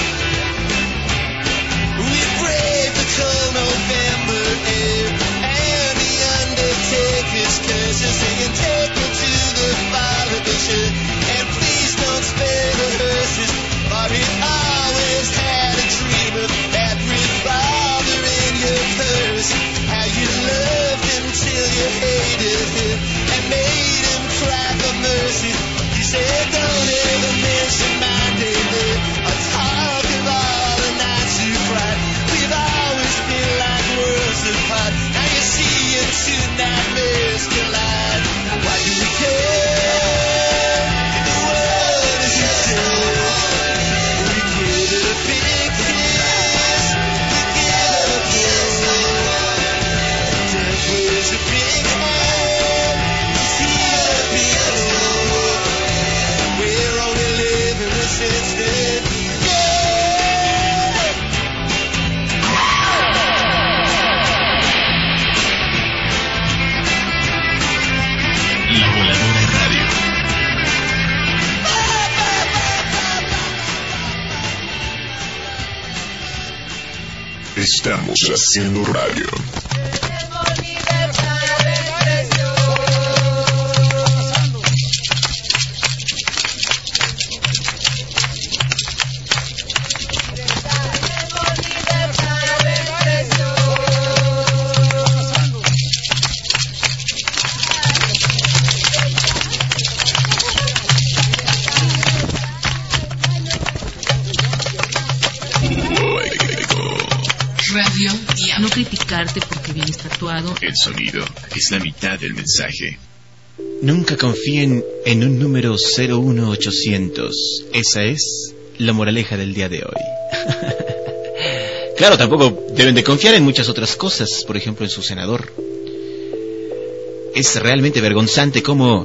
We brave the cold November air and the undertaker's curses, saying take me to the fall of the church and please don't spare the hearses, for it always had a dream of every father in your purse. How you loved him till you hated him and made him cry for mercy. You said don't ever mention my name or talk of all the nights you cried. We've always been like worlds apart. Now you see your two nightmares collide. Why do we care? The world is a joke. We give it a big kiss. We give it a blow. Death wears a big head. You see the big blow. We're only living this instant. La Voladora Radio. Estamos haciendo radio. Radio y a no criticarte porque vienes tatuado. El sonido es la mitad del mensaje. Nunca confíen en un número cero uno ochocientos. Esa es la moraleja del día de hoy. Claro, tampoco deben de confiar en muchas otras cosas, por ejemplo en su senador. Es realmente vergonzante cómo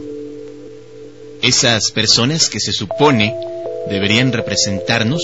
esas personas que se supone deberían representarnos,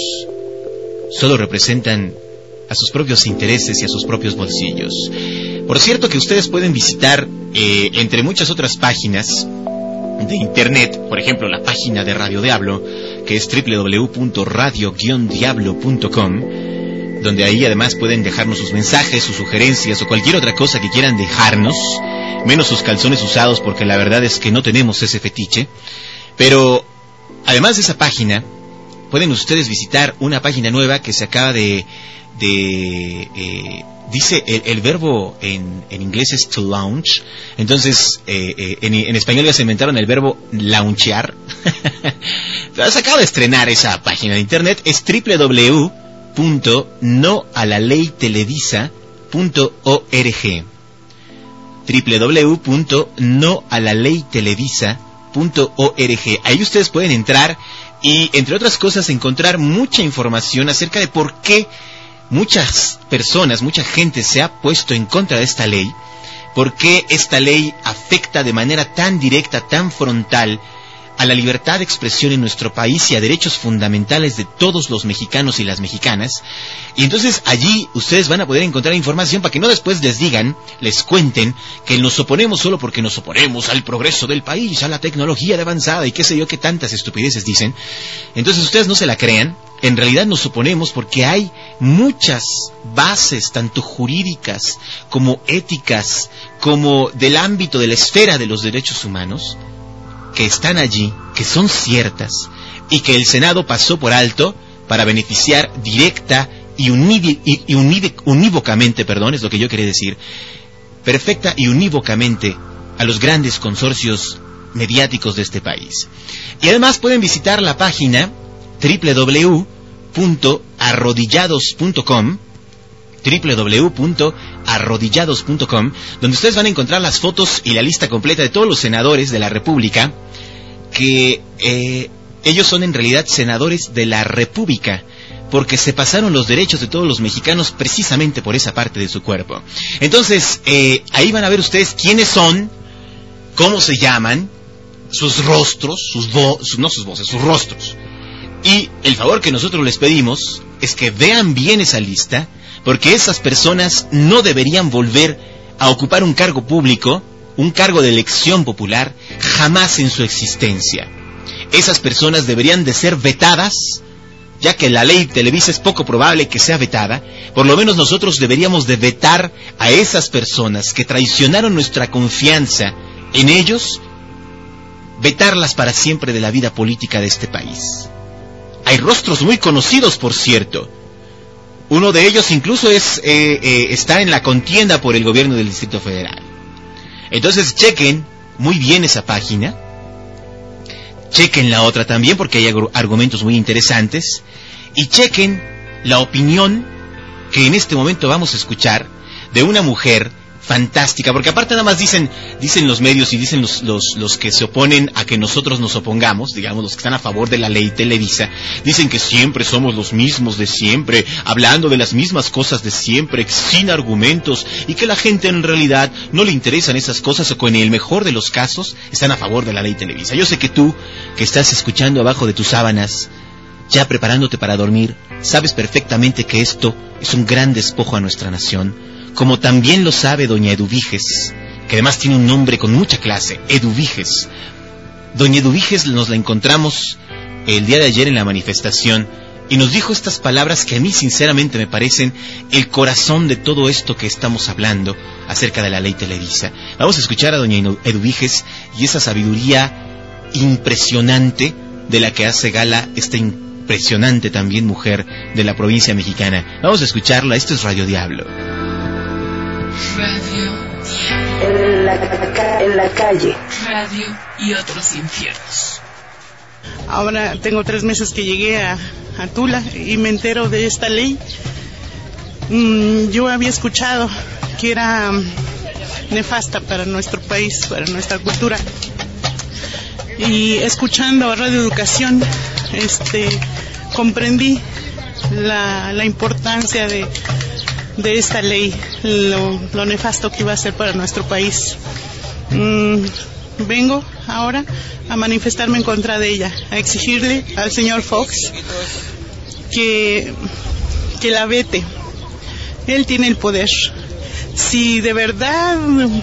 solo representan a sus propios intereses y a sus propios bolsillos. Por cierto que ustedes pueden visitar, eh, entre muchas otras páginas de internet, por ejemplo la página de Radio Diablo, que es doble u doble u doble u punto radio guion diablo punto com, donde ahí además pueden dejarnos sus mensajes, sus sugerencias o cualquier otra cosa que quieran dejarnos, menos sus calzones usados, porque la verdad es que no tenemos ese fetiche. Pero además de esa página, pueden ustedes visitar una página nueva que se acaba de... de eh, dice, el, el verbo en, en inglés es to launch, entonces eh, eh, en, en español ya se inventaron el verbo launchear. Pero se acaba de estrenar esa página de internet, es doble u doble u doble u punto no a la ley televisa punto org, doble u doble u doble u punto no a la ley televisa punto org. Ahí ustedes pueden entrar y, entre otras cosas, encontrar mucha información acerca de por qué muchas personas, mucha gente se ha puesto en contra de esta ley, por qué esta ley afecta de manera tan directa, tan frontal a la libertad de expresión en nuestro país y a derechos fundamentales de todos los mexicanos y las mexicanas. Y entonces allí ustedes van a poder encontrar información para que no después les digan, les cuenten que nos oponemos solo porque nos oponemos al progreso del país, a la tecnología de avanzada y qué sé yo, qué tantas estupideces dicen. Entonces ustedes no se la crean. En realidad nos oponemos porque hay muchas bases, tanto jurídicas como éticas, como del ámbito de la esfera de los derechos humanos, que están allí, que son ciertas, y que el Senado pasó por alto para beneficiar directa y, univ- y, y univ- unívocamente, perdón, es lo que yo quería decir, perfecta y unívocamente a los grandes consorcios mediáticos de este país. Y además pueden visitar la página doble u doble u doble u punto arrodillados punto com, doble u doble u doble u punto arrodillados punto com, donde ustedes van a encontrar las fotos y la lista completa de todos los senadores de la República, que eh, ellos son en realidad senadores de la República, porque se pasaron los derechos de todos los mexicanos precisamente por esa parte de su cuerpo. Entonces, eh, ahí van a ver ustedes quiénes son, cómo se llaman, sus rostros, sus voces, no sus voces, sus rostros. Y el favor que nosotros les pedimos es que vean bien esa lista, porque esas personas no deberían volver a ocupar un cargo público, un cargo de elección popular, jamás en su existencia. Esas personas deberían de ser vetadas, ya que la ley Televisa es poco probable que sea vetada. Por lo menos nosotros deberíamos de vetar a esas personas que traicionaron nuestra confianza en ellos, vetarlas para siempre de la vida política de este país. Hay rostros muy conocidos, por cierto. Uno de ellos incluso es eh, eh, está en la contienda por el gobierno del Distrito Federal. Entonces chequen muy bien esa página, chequen la otra también porque hay argumentos muy interesantes, y chequen la opinión que en este momento vamos a escuchar de una mujer fantástica, porque aparte nada más dicen dicen los medios y dicen los, los, los que se oponen a que nosotros nos opongamos, digamos los que están a favor de la ley Televisa, dicen que siempre somos los mismos de siempre, hablando de las mismas cosas de siempre, sin argumentos, y que la gente en realidad no le interesan esas cosas, o que en el mejor de los casos están a favor de la ley Televisa. Yo sé que tú, que estás escuchando abajo de tus sábanas, ya preparándote para dormir, sabes perfectamente que esto es un gran despojo a nuestra nación, como también lo sabe doña Eduviges, que además tiene un nombre con mucha clase, Eduviges. Doña Eduviges nos la encontramos el día de ayer en la manifestación y nos dijo estas palabras que a mí sinceramente me parecen el corazón de todo esto que estamos hablando acerca de la ley Televisa. Vamos a escuchar a doña Eduviges y esa sabiduría impresionante de la que hace gala esta impresionante también mujer de la provincia mexicana. Vamos a escucharla, esto es Radio Diablo. Radio En la, en la calle. Radio y otros infiernos. Ahora tengo tres meses que llegué a, a Tula y me entero de esta ley. Mm, yo había escuchado que era nefasta para nuestro país, para nuestra cultura. Y escuchando a Radio Educación, este, comprendí la, la importancia de, de esta ley, lo, lo nefasto que iba a ser para nuestro país. Mm, vengo ahora a manifestarme en contra de ella, a exigirle al señor Fox que, que la vete. Él tiene el poder. Si de verdad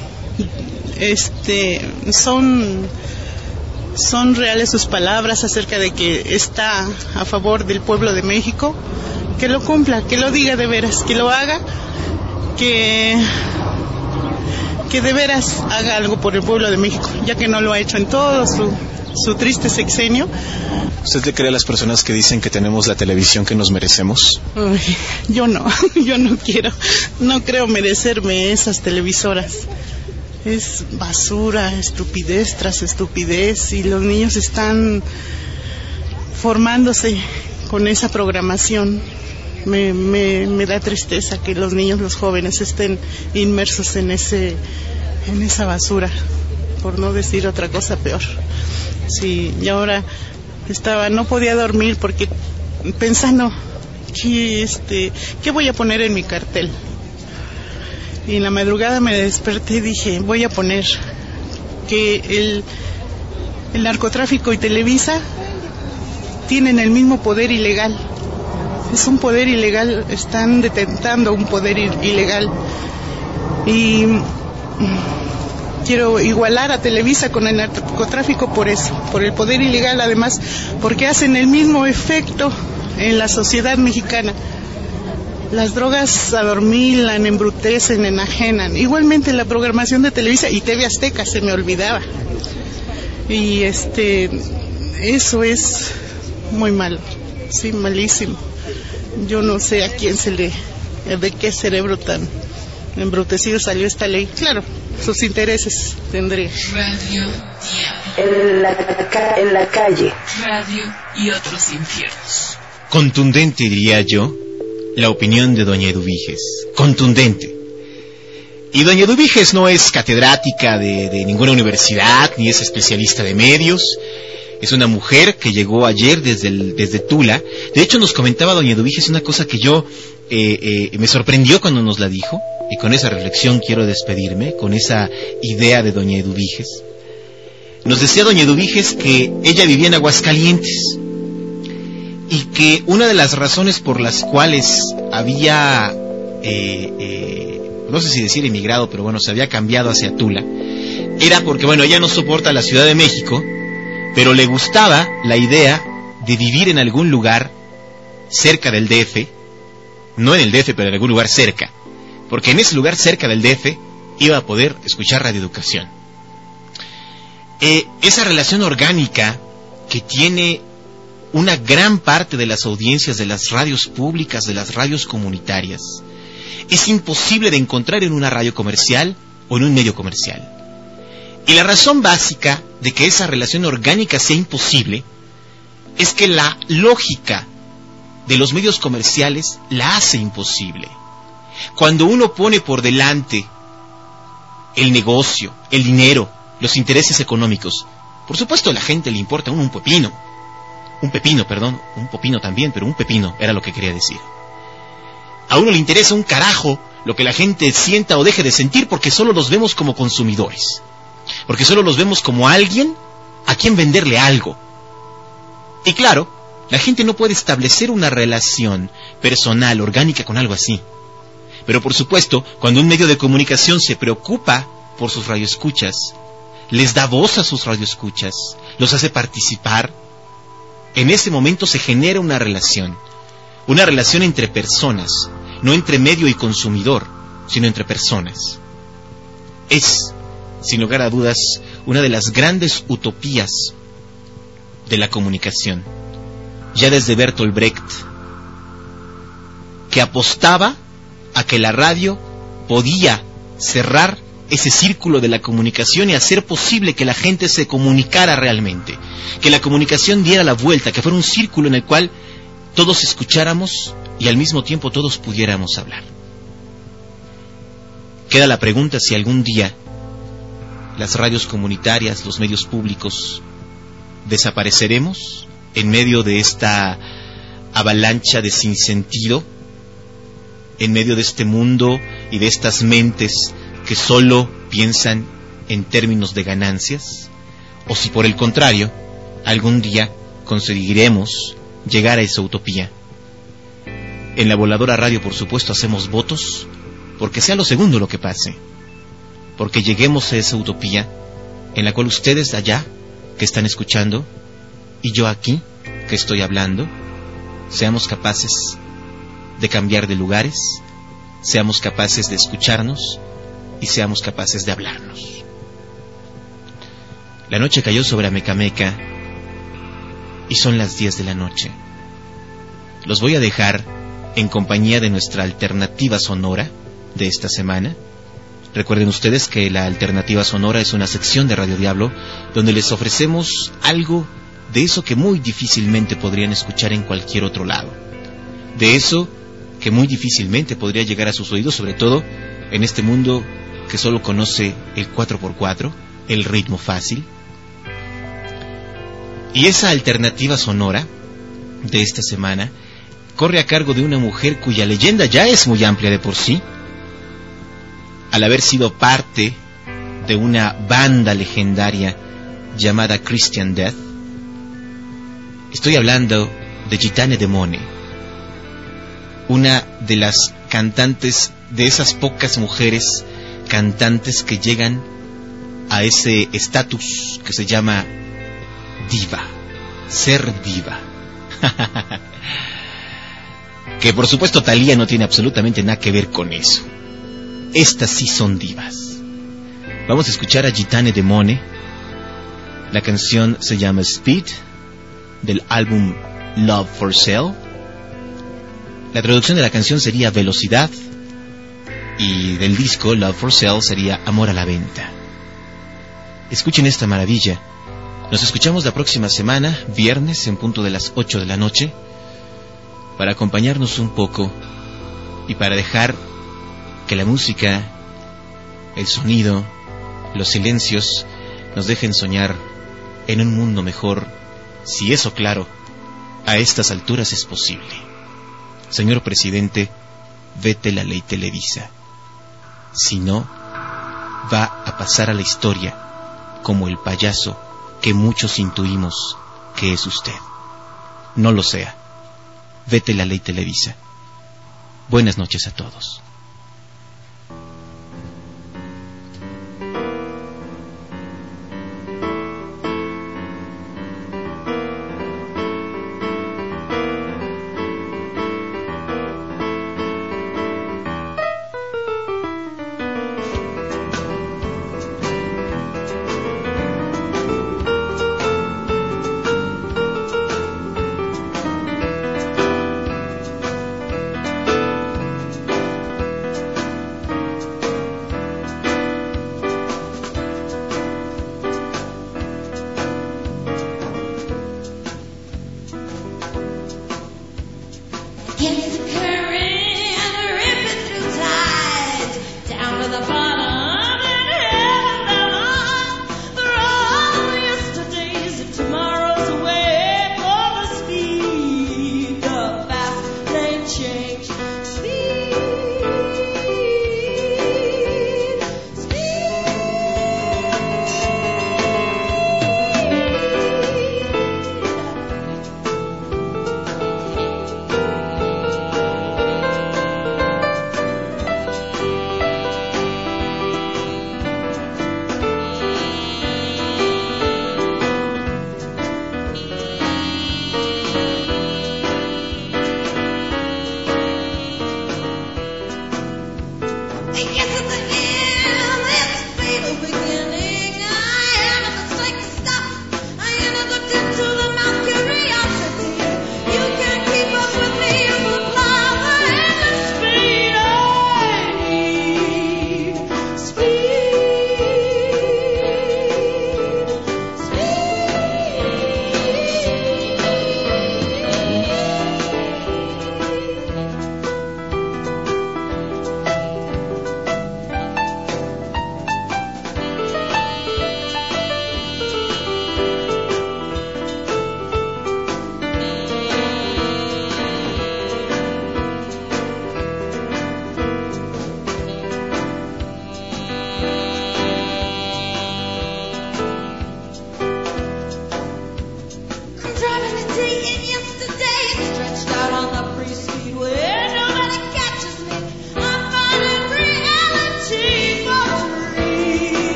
este, son, son reales sus palabras acerca de que está a favor del pueblo de México, que lo cumpla, que lo diga de veras, que lo haga, que, que de veras haga algo por el pueblo de México, ya que no lo ha hecho en todo su, su triste sexenio. ¿Usted le cree a las personas que dicen que tenemos la televisión que nos merecemos? Uy, yo no, yo no quiero, no creo merecerme esas televisoras. Es basura, estupidez tras estupidez, y los niños están formándose con esa programación. Me, me, me da tristeza que los niños, los jóvenes estén inmersos en ese, en esa basura, por no decir otra cosa peor. Sí, y ahora estaba, no podía dormir porque pensando que este, ¿qué voy a poner en mi cartel? Y en la madrugada me desperté y dije, voy a poner que el, el narcotráfico y Televisa tienen el mismo poder ilegal. Es un poder ilegal, están detentando un poder ilegal. Y quiero igualar a Televisa con el narcotráfico por eso, por el poder ilegal, además, porque hacen el mismo efecto en la sociedad mexicana. Las drogas adormilan, embrutecen, enajenan. Igualmente la programación de Televisa y T V Azteca, se me olvidaba. Y este, eso es muy malo, sí, malísimo. Yo no sé a quién se le, de qué cerebro tan embrutecido salió esta ley. Claro, sus intereses tendría. Radio En la, en la calle. Radio y otros infiernos. Contundente, diría yo, la opinión de doña Eduviges. Contundente. Y doña Eduviges no es catedrática de, de ninguna universidad, ni es especialista de medios. Es una mujer que llegó ayer desde, el, desde Tula. De hecho, nos comentaba doña Eduviges una cosa que yo eh, eh, me sorprendió cuando nos la dijo. Y con esa reflexión quiero despedirme, con esa idea de doña Eduviges. Nos decía doña Eduviges que ella vivía en Aguascalientes y que una de las razones por las cuales había, eh, eh, no sé si decir emigrado, pero bueno, se había cambiado hacia Tula, era porque, bueno, ella no soporta la Ciudad de México, pero le gustaba la idea de vivir en algún lugar cerca del D F, no en el D F, pero en algún lugar cerca, porque en ese lugar cerca del D F iba a poder escuchar radioeducación. Eh, esa relación orgánica que tiene una gran parte de las audiencias de las radios públicas, de las radios comunitarias, es imposible de encontrar en una radio comercial o en un medio comercial. Y la razón básica de que esa relación orgánica sea imposible es que la lógica de los medios comerciales la hace imposible. Cuando uno pone por delante el negocio, el dinero, los intereses económicos, por supuesto a la gente le importa un, un pepino, un pepino, perdón, un pepino también, pero un pepino era lo que quería decir. A uno le interesa un carajo lo que la gente sienta o deje de sentir, porque solo los vemos como consumidores, porque solo los vemos como alguien a quien venderle algo. Y claro, la gente no puede establecer una relación personal, orgánica con algo así. Pero por supuesto, cuando un medio de comunicación se preocupa por sus radioescuchas, les da voz a sus radioescuchas, los hace participar, en ese momento se genera una relación, una relación entre personas, no entre medio y consumidor, sino entre personas. Es, sin lugar a dudas, una de las grandes utopías de la comunicación, ya desde Bertolt Brecht, que apostaba a que la radio podía cerrar ese círculo de la comunicación y hacer posible que la gente se comunicara realmente, que la comunicación diera la vuelta, que fuera un círculo en el cual todos escucháramos y al mismo tiempo todos pudiéramos hablar. Queda la pregunta si algún día las radios comunitarias, los medios públicos, desapareceremos en medio de esta avalancha de sinsentido en medio de este mundo y de estas mentes que solo piensan en términos de ganancias, o si por el contrario, algún día conseguiremos llegar a esa utopía. En la Voladora Radio, por supuesto, hacemos votos porque sea lo segundo lo que pase, porque lleguemos a esa utopía en la cual ustedes allá, que están escuchando, y yo aquí, que estoy hablando, seamos capaces de cambiar de lugares, seamos capaces de escucharnos y seamos capaces de hablarnos. La noche cayó sobre Amecameca y son las diez de la noche. Los voy a dejar en compañía de nuestra alternativa sonora de esta semana. Recuerden ustedes que la alternativa sonora es una sección de Radio Diablo donde les ofrecemos algo de eso que muy difícilmente podrían escuchar en cualquier otro lado, de eso que muy difícilmente podría llegar a sus oídos, sobre todo en este mundo que solo conoce el cuatro por cuatro, el ritmo fácil. Y esa alternativa sonora de esta semana corre a cargo de una mujer cuya leyenda ya es muy amplia de por sí, al haber sido parte de una banda legendaria llamada Christian Death. Estoy hablando de Gitane Demone, una de las cantantes, de esas pocas mujeres cantantes que llegan a ese estatus que se llama diva, ser diva. Que por supuesto Thalía no tiene absolutamente nada que ver con eso. Estas sí son divas. Vamos a escuchar a Gitane Demone. La canción se llama Speed, del álbum Love for Sale. La traducción de la canción sería Velocidad, y del disco Love for Sale sería Amor a la Venta. Escuchen esta maravilla. Nos escuchamos la próxima semana, viernes, en punto de las ocho de la noche, para acompañarnos un poco y para dejar que la música, el sonido, los silencios nos dejen soñar en un mundo mejor, si eso, claro, a estas alturas es posible. Señor presidente, vete la ley Televisa. Si no, va a pasar a la historia como el payaso que muchos intuimos que es usted. No lo sea. Vete la ley Televisa. Buenas noches a todos.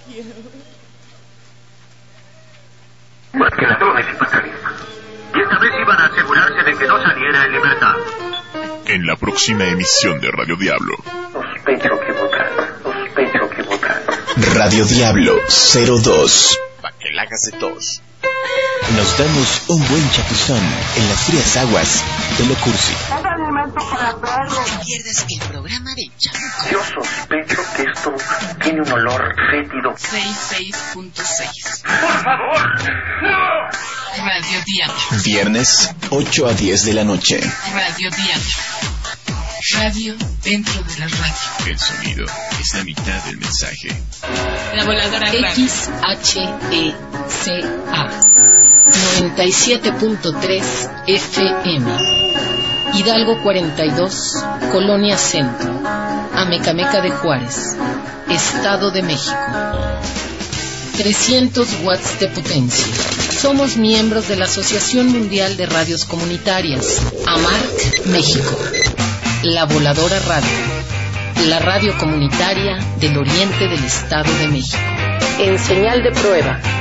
Porque ladrones y fatalistas. Y esta vez iban a asegurarse de que no saliera en libertad. En la próxima emisión de Radio Diablo. Sospecho que votan. Sospecho que votan. Radio Diablo cero dos. Pa' que la hagas de tos. Nos damos un buen chapuzón en las frías aguas de lo cursi. No te pierdas el programa de Chamuco. Yo sospecho que esto tiene un olor fétido. sesenta y seis punto seis. ¡Por favor! ¡No! Radio Diablo. Viernes, ocho a diez de la noche. Radio Diablo. Radio dentro de la radio. El sonido es la mitad del mensaje. La voladora X H E C A noventa y siete punto tres F M. Hidalgo cuarenta y dos, Colonia Centro, Amecameca de Juárez, Estado de México. trescientos watts de potencia. Somos miembros de la Asociación Mundial de Radios Comunitarias, AMARC México. La Voladora Radio, la radio comunitaria del oriente del Estado de México. En señal de prueba.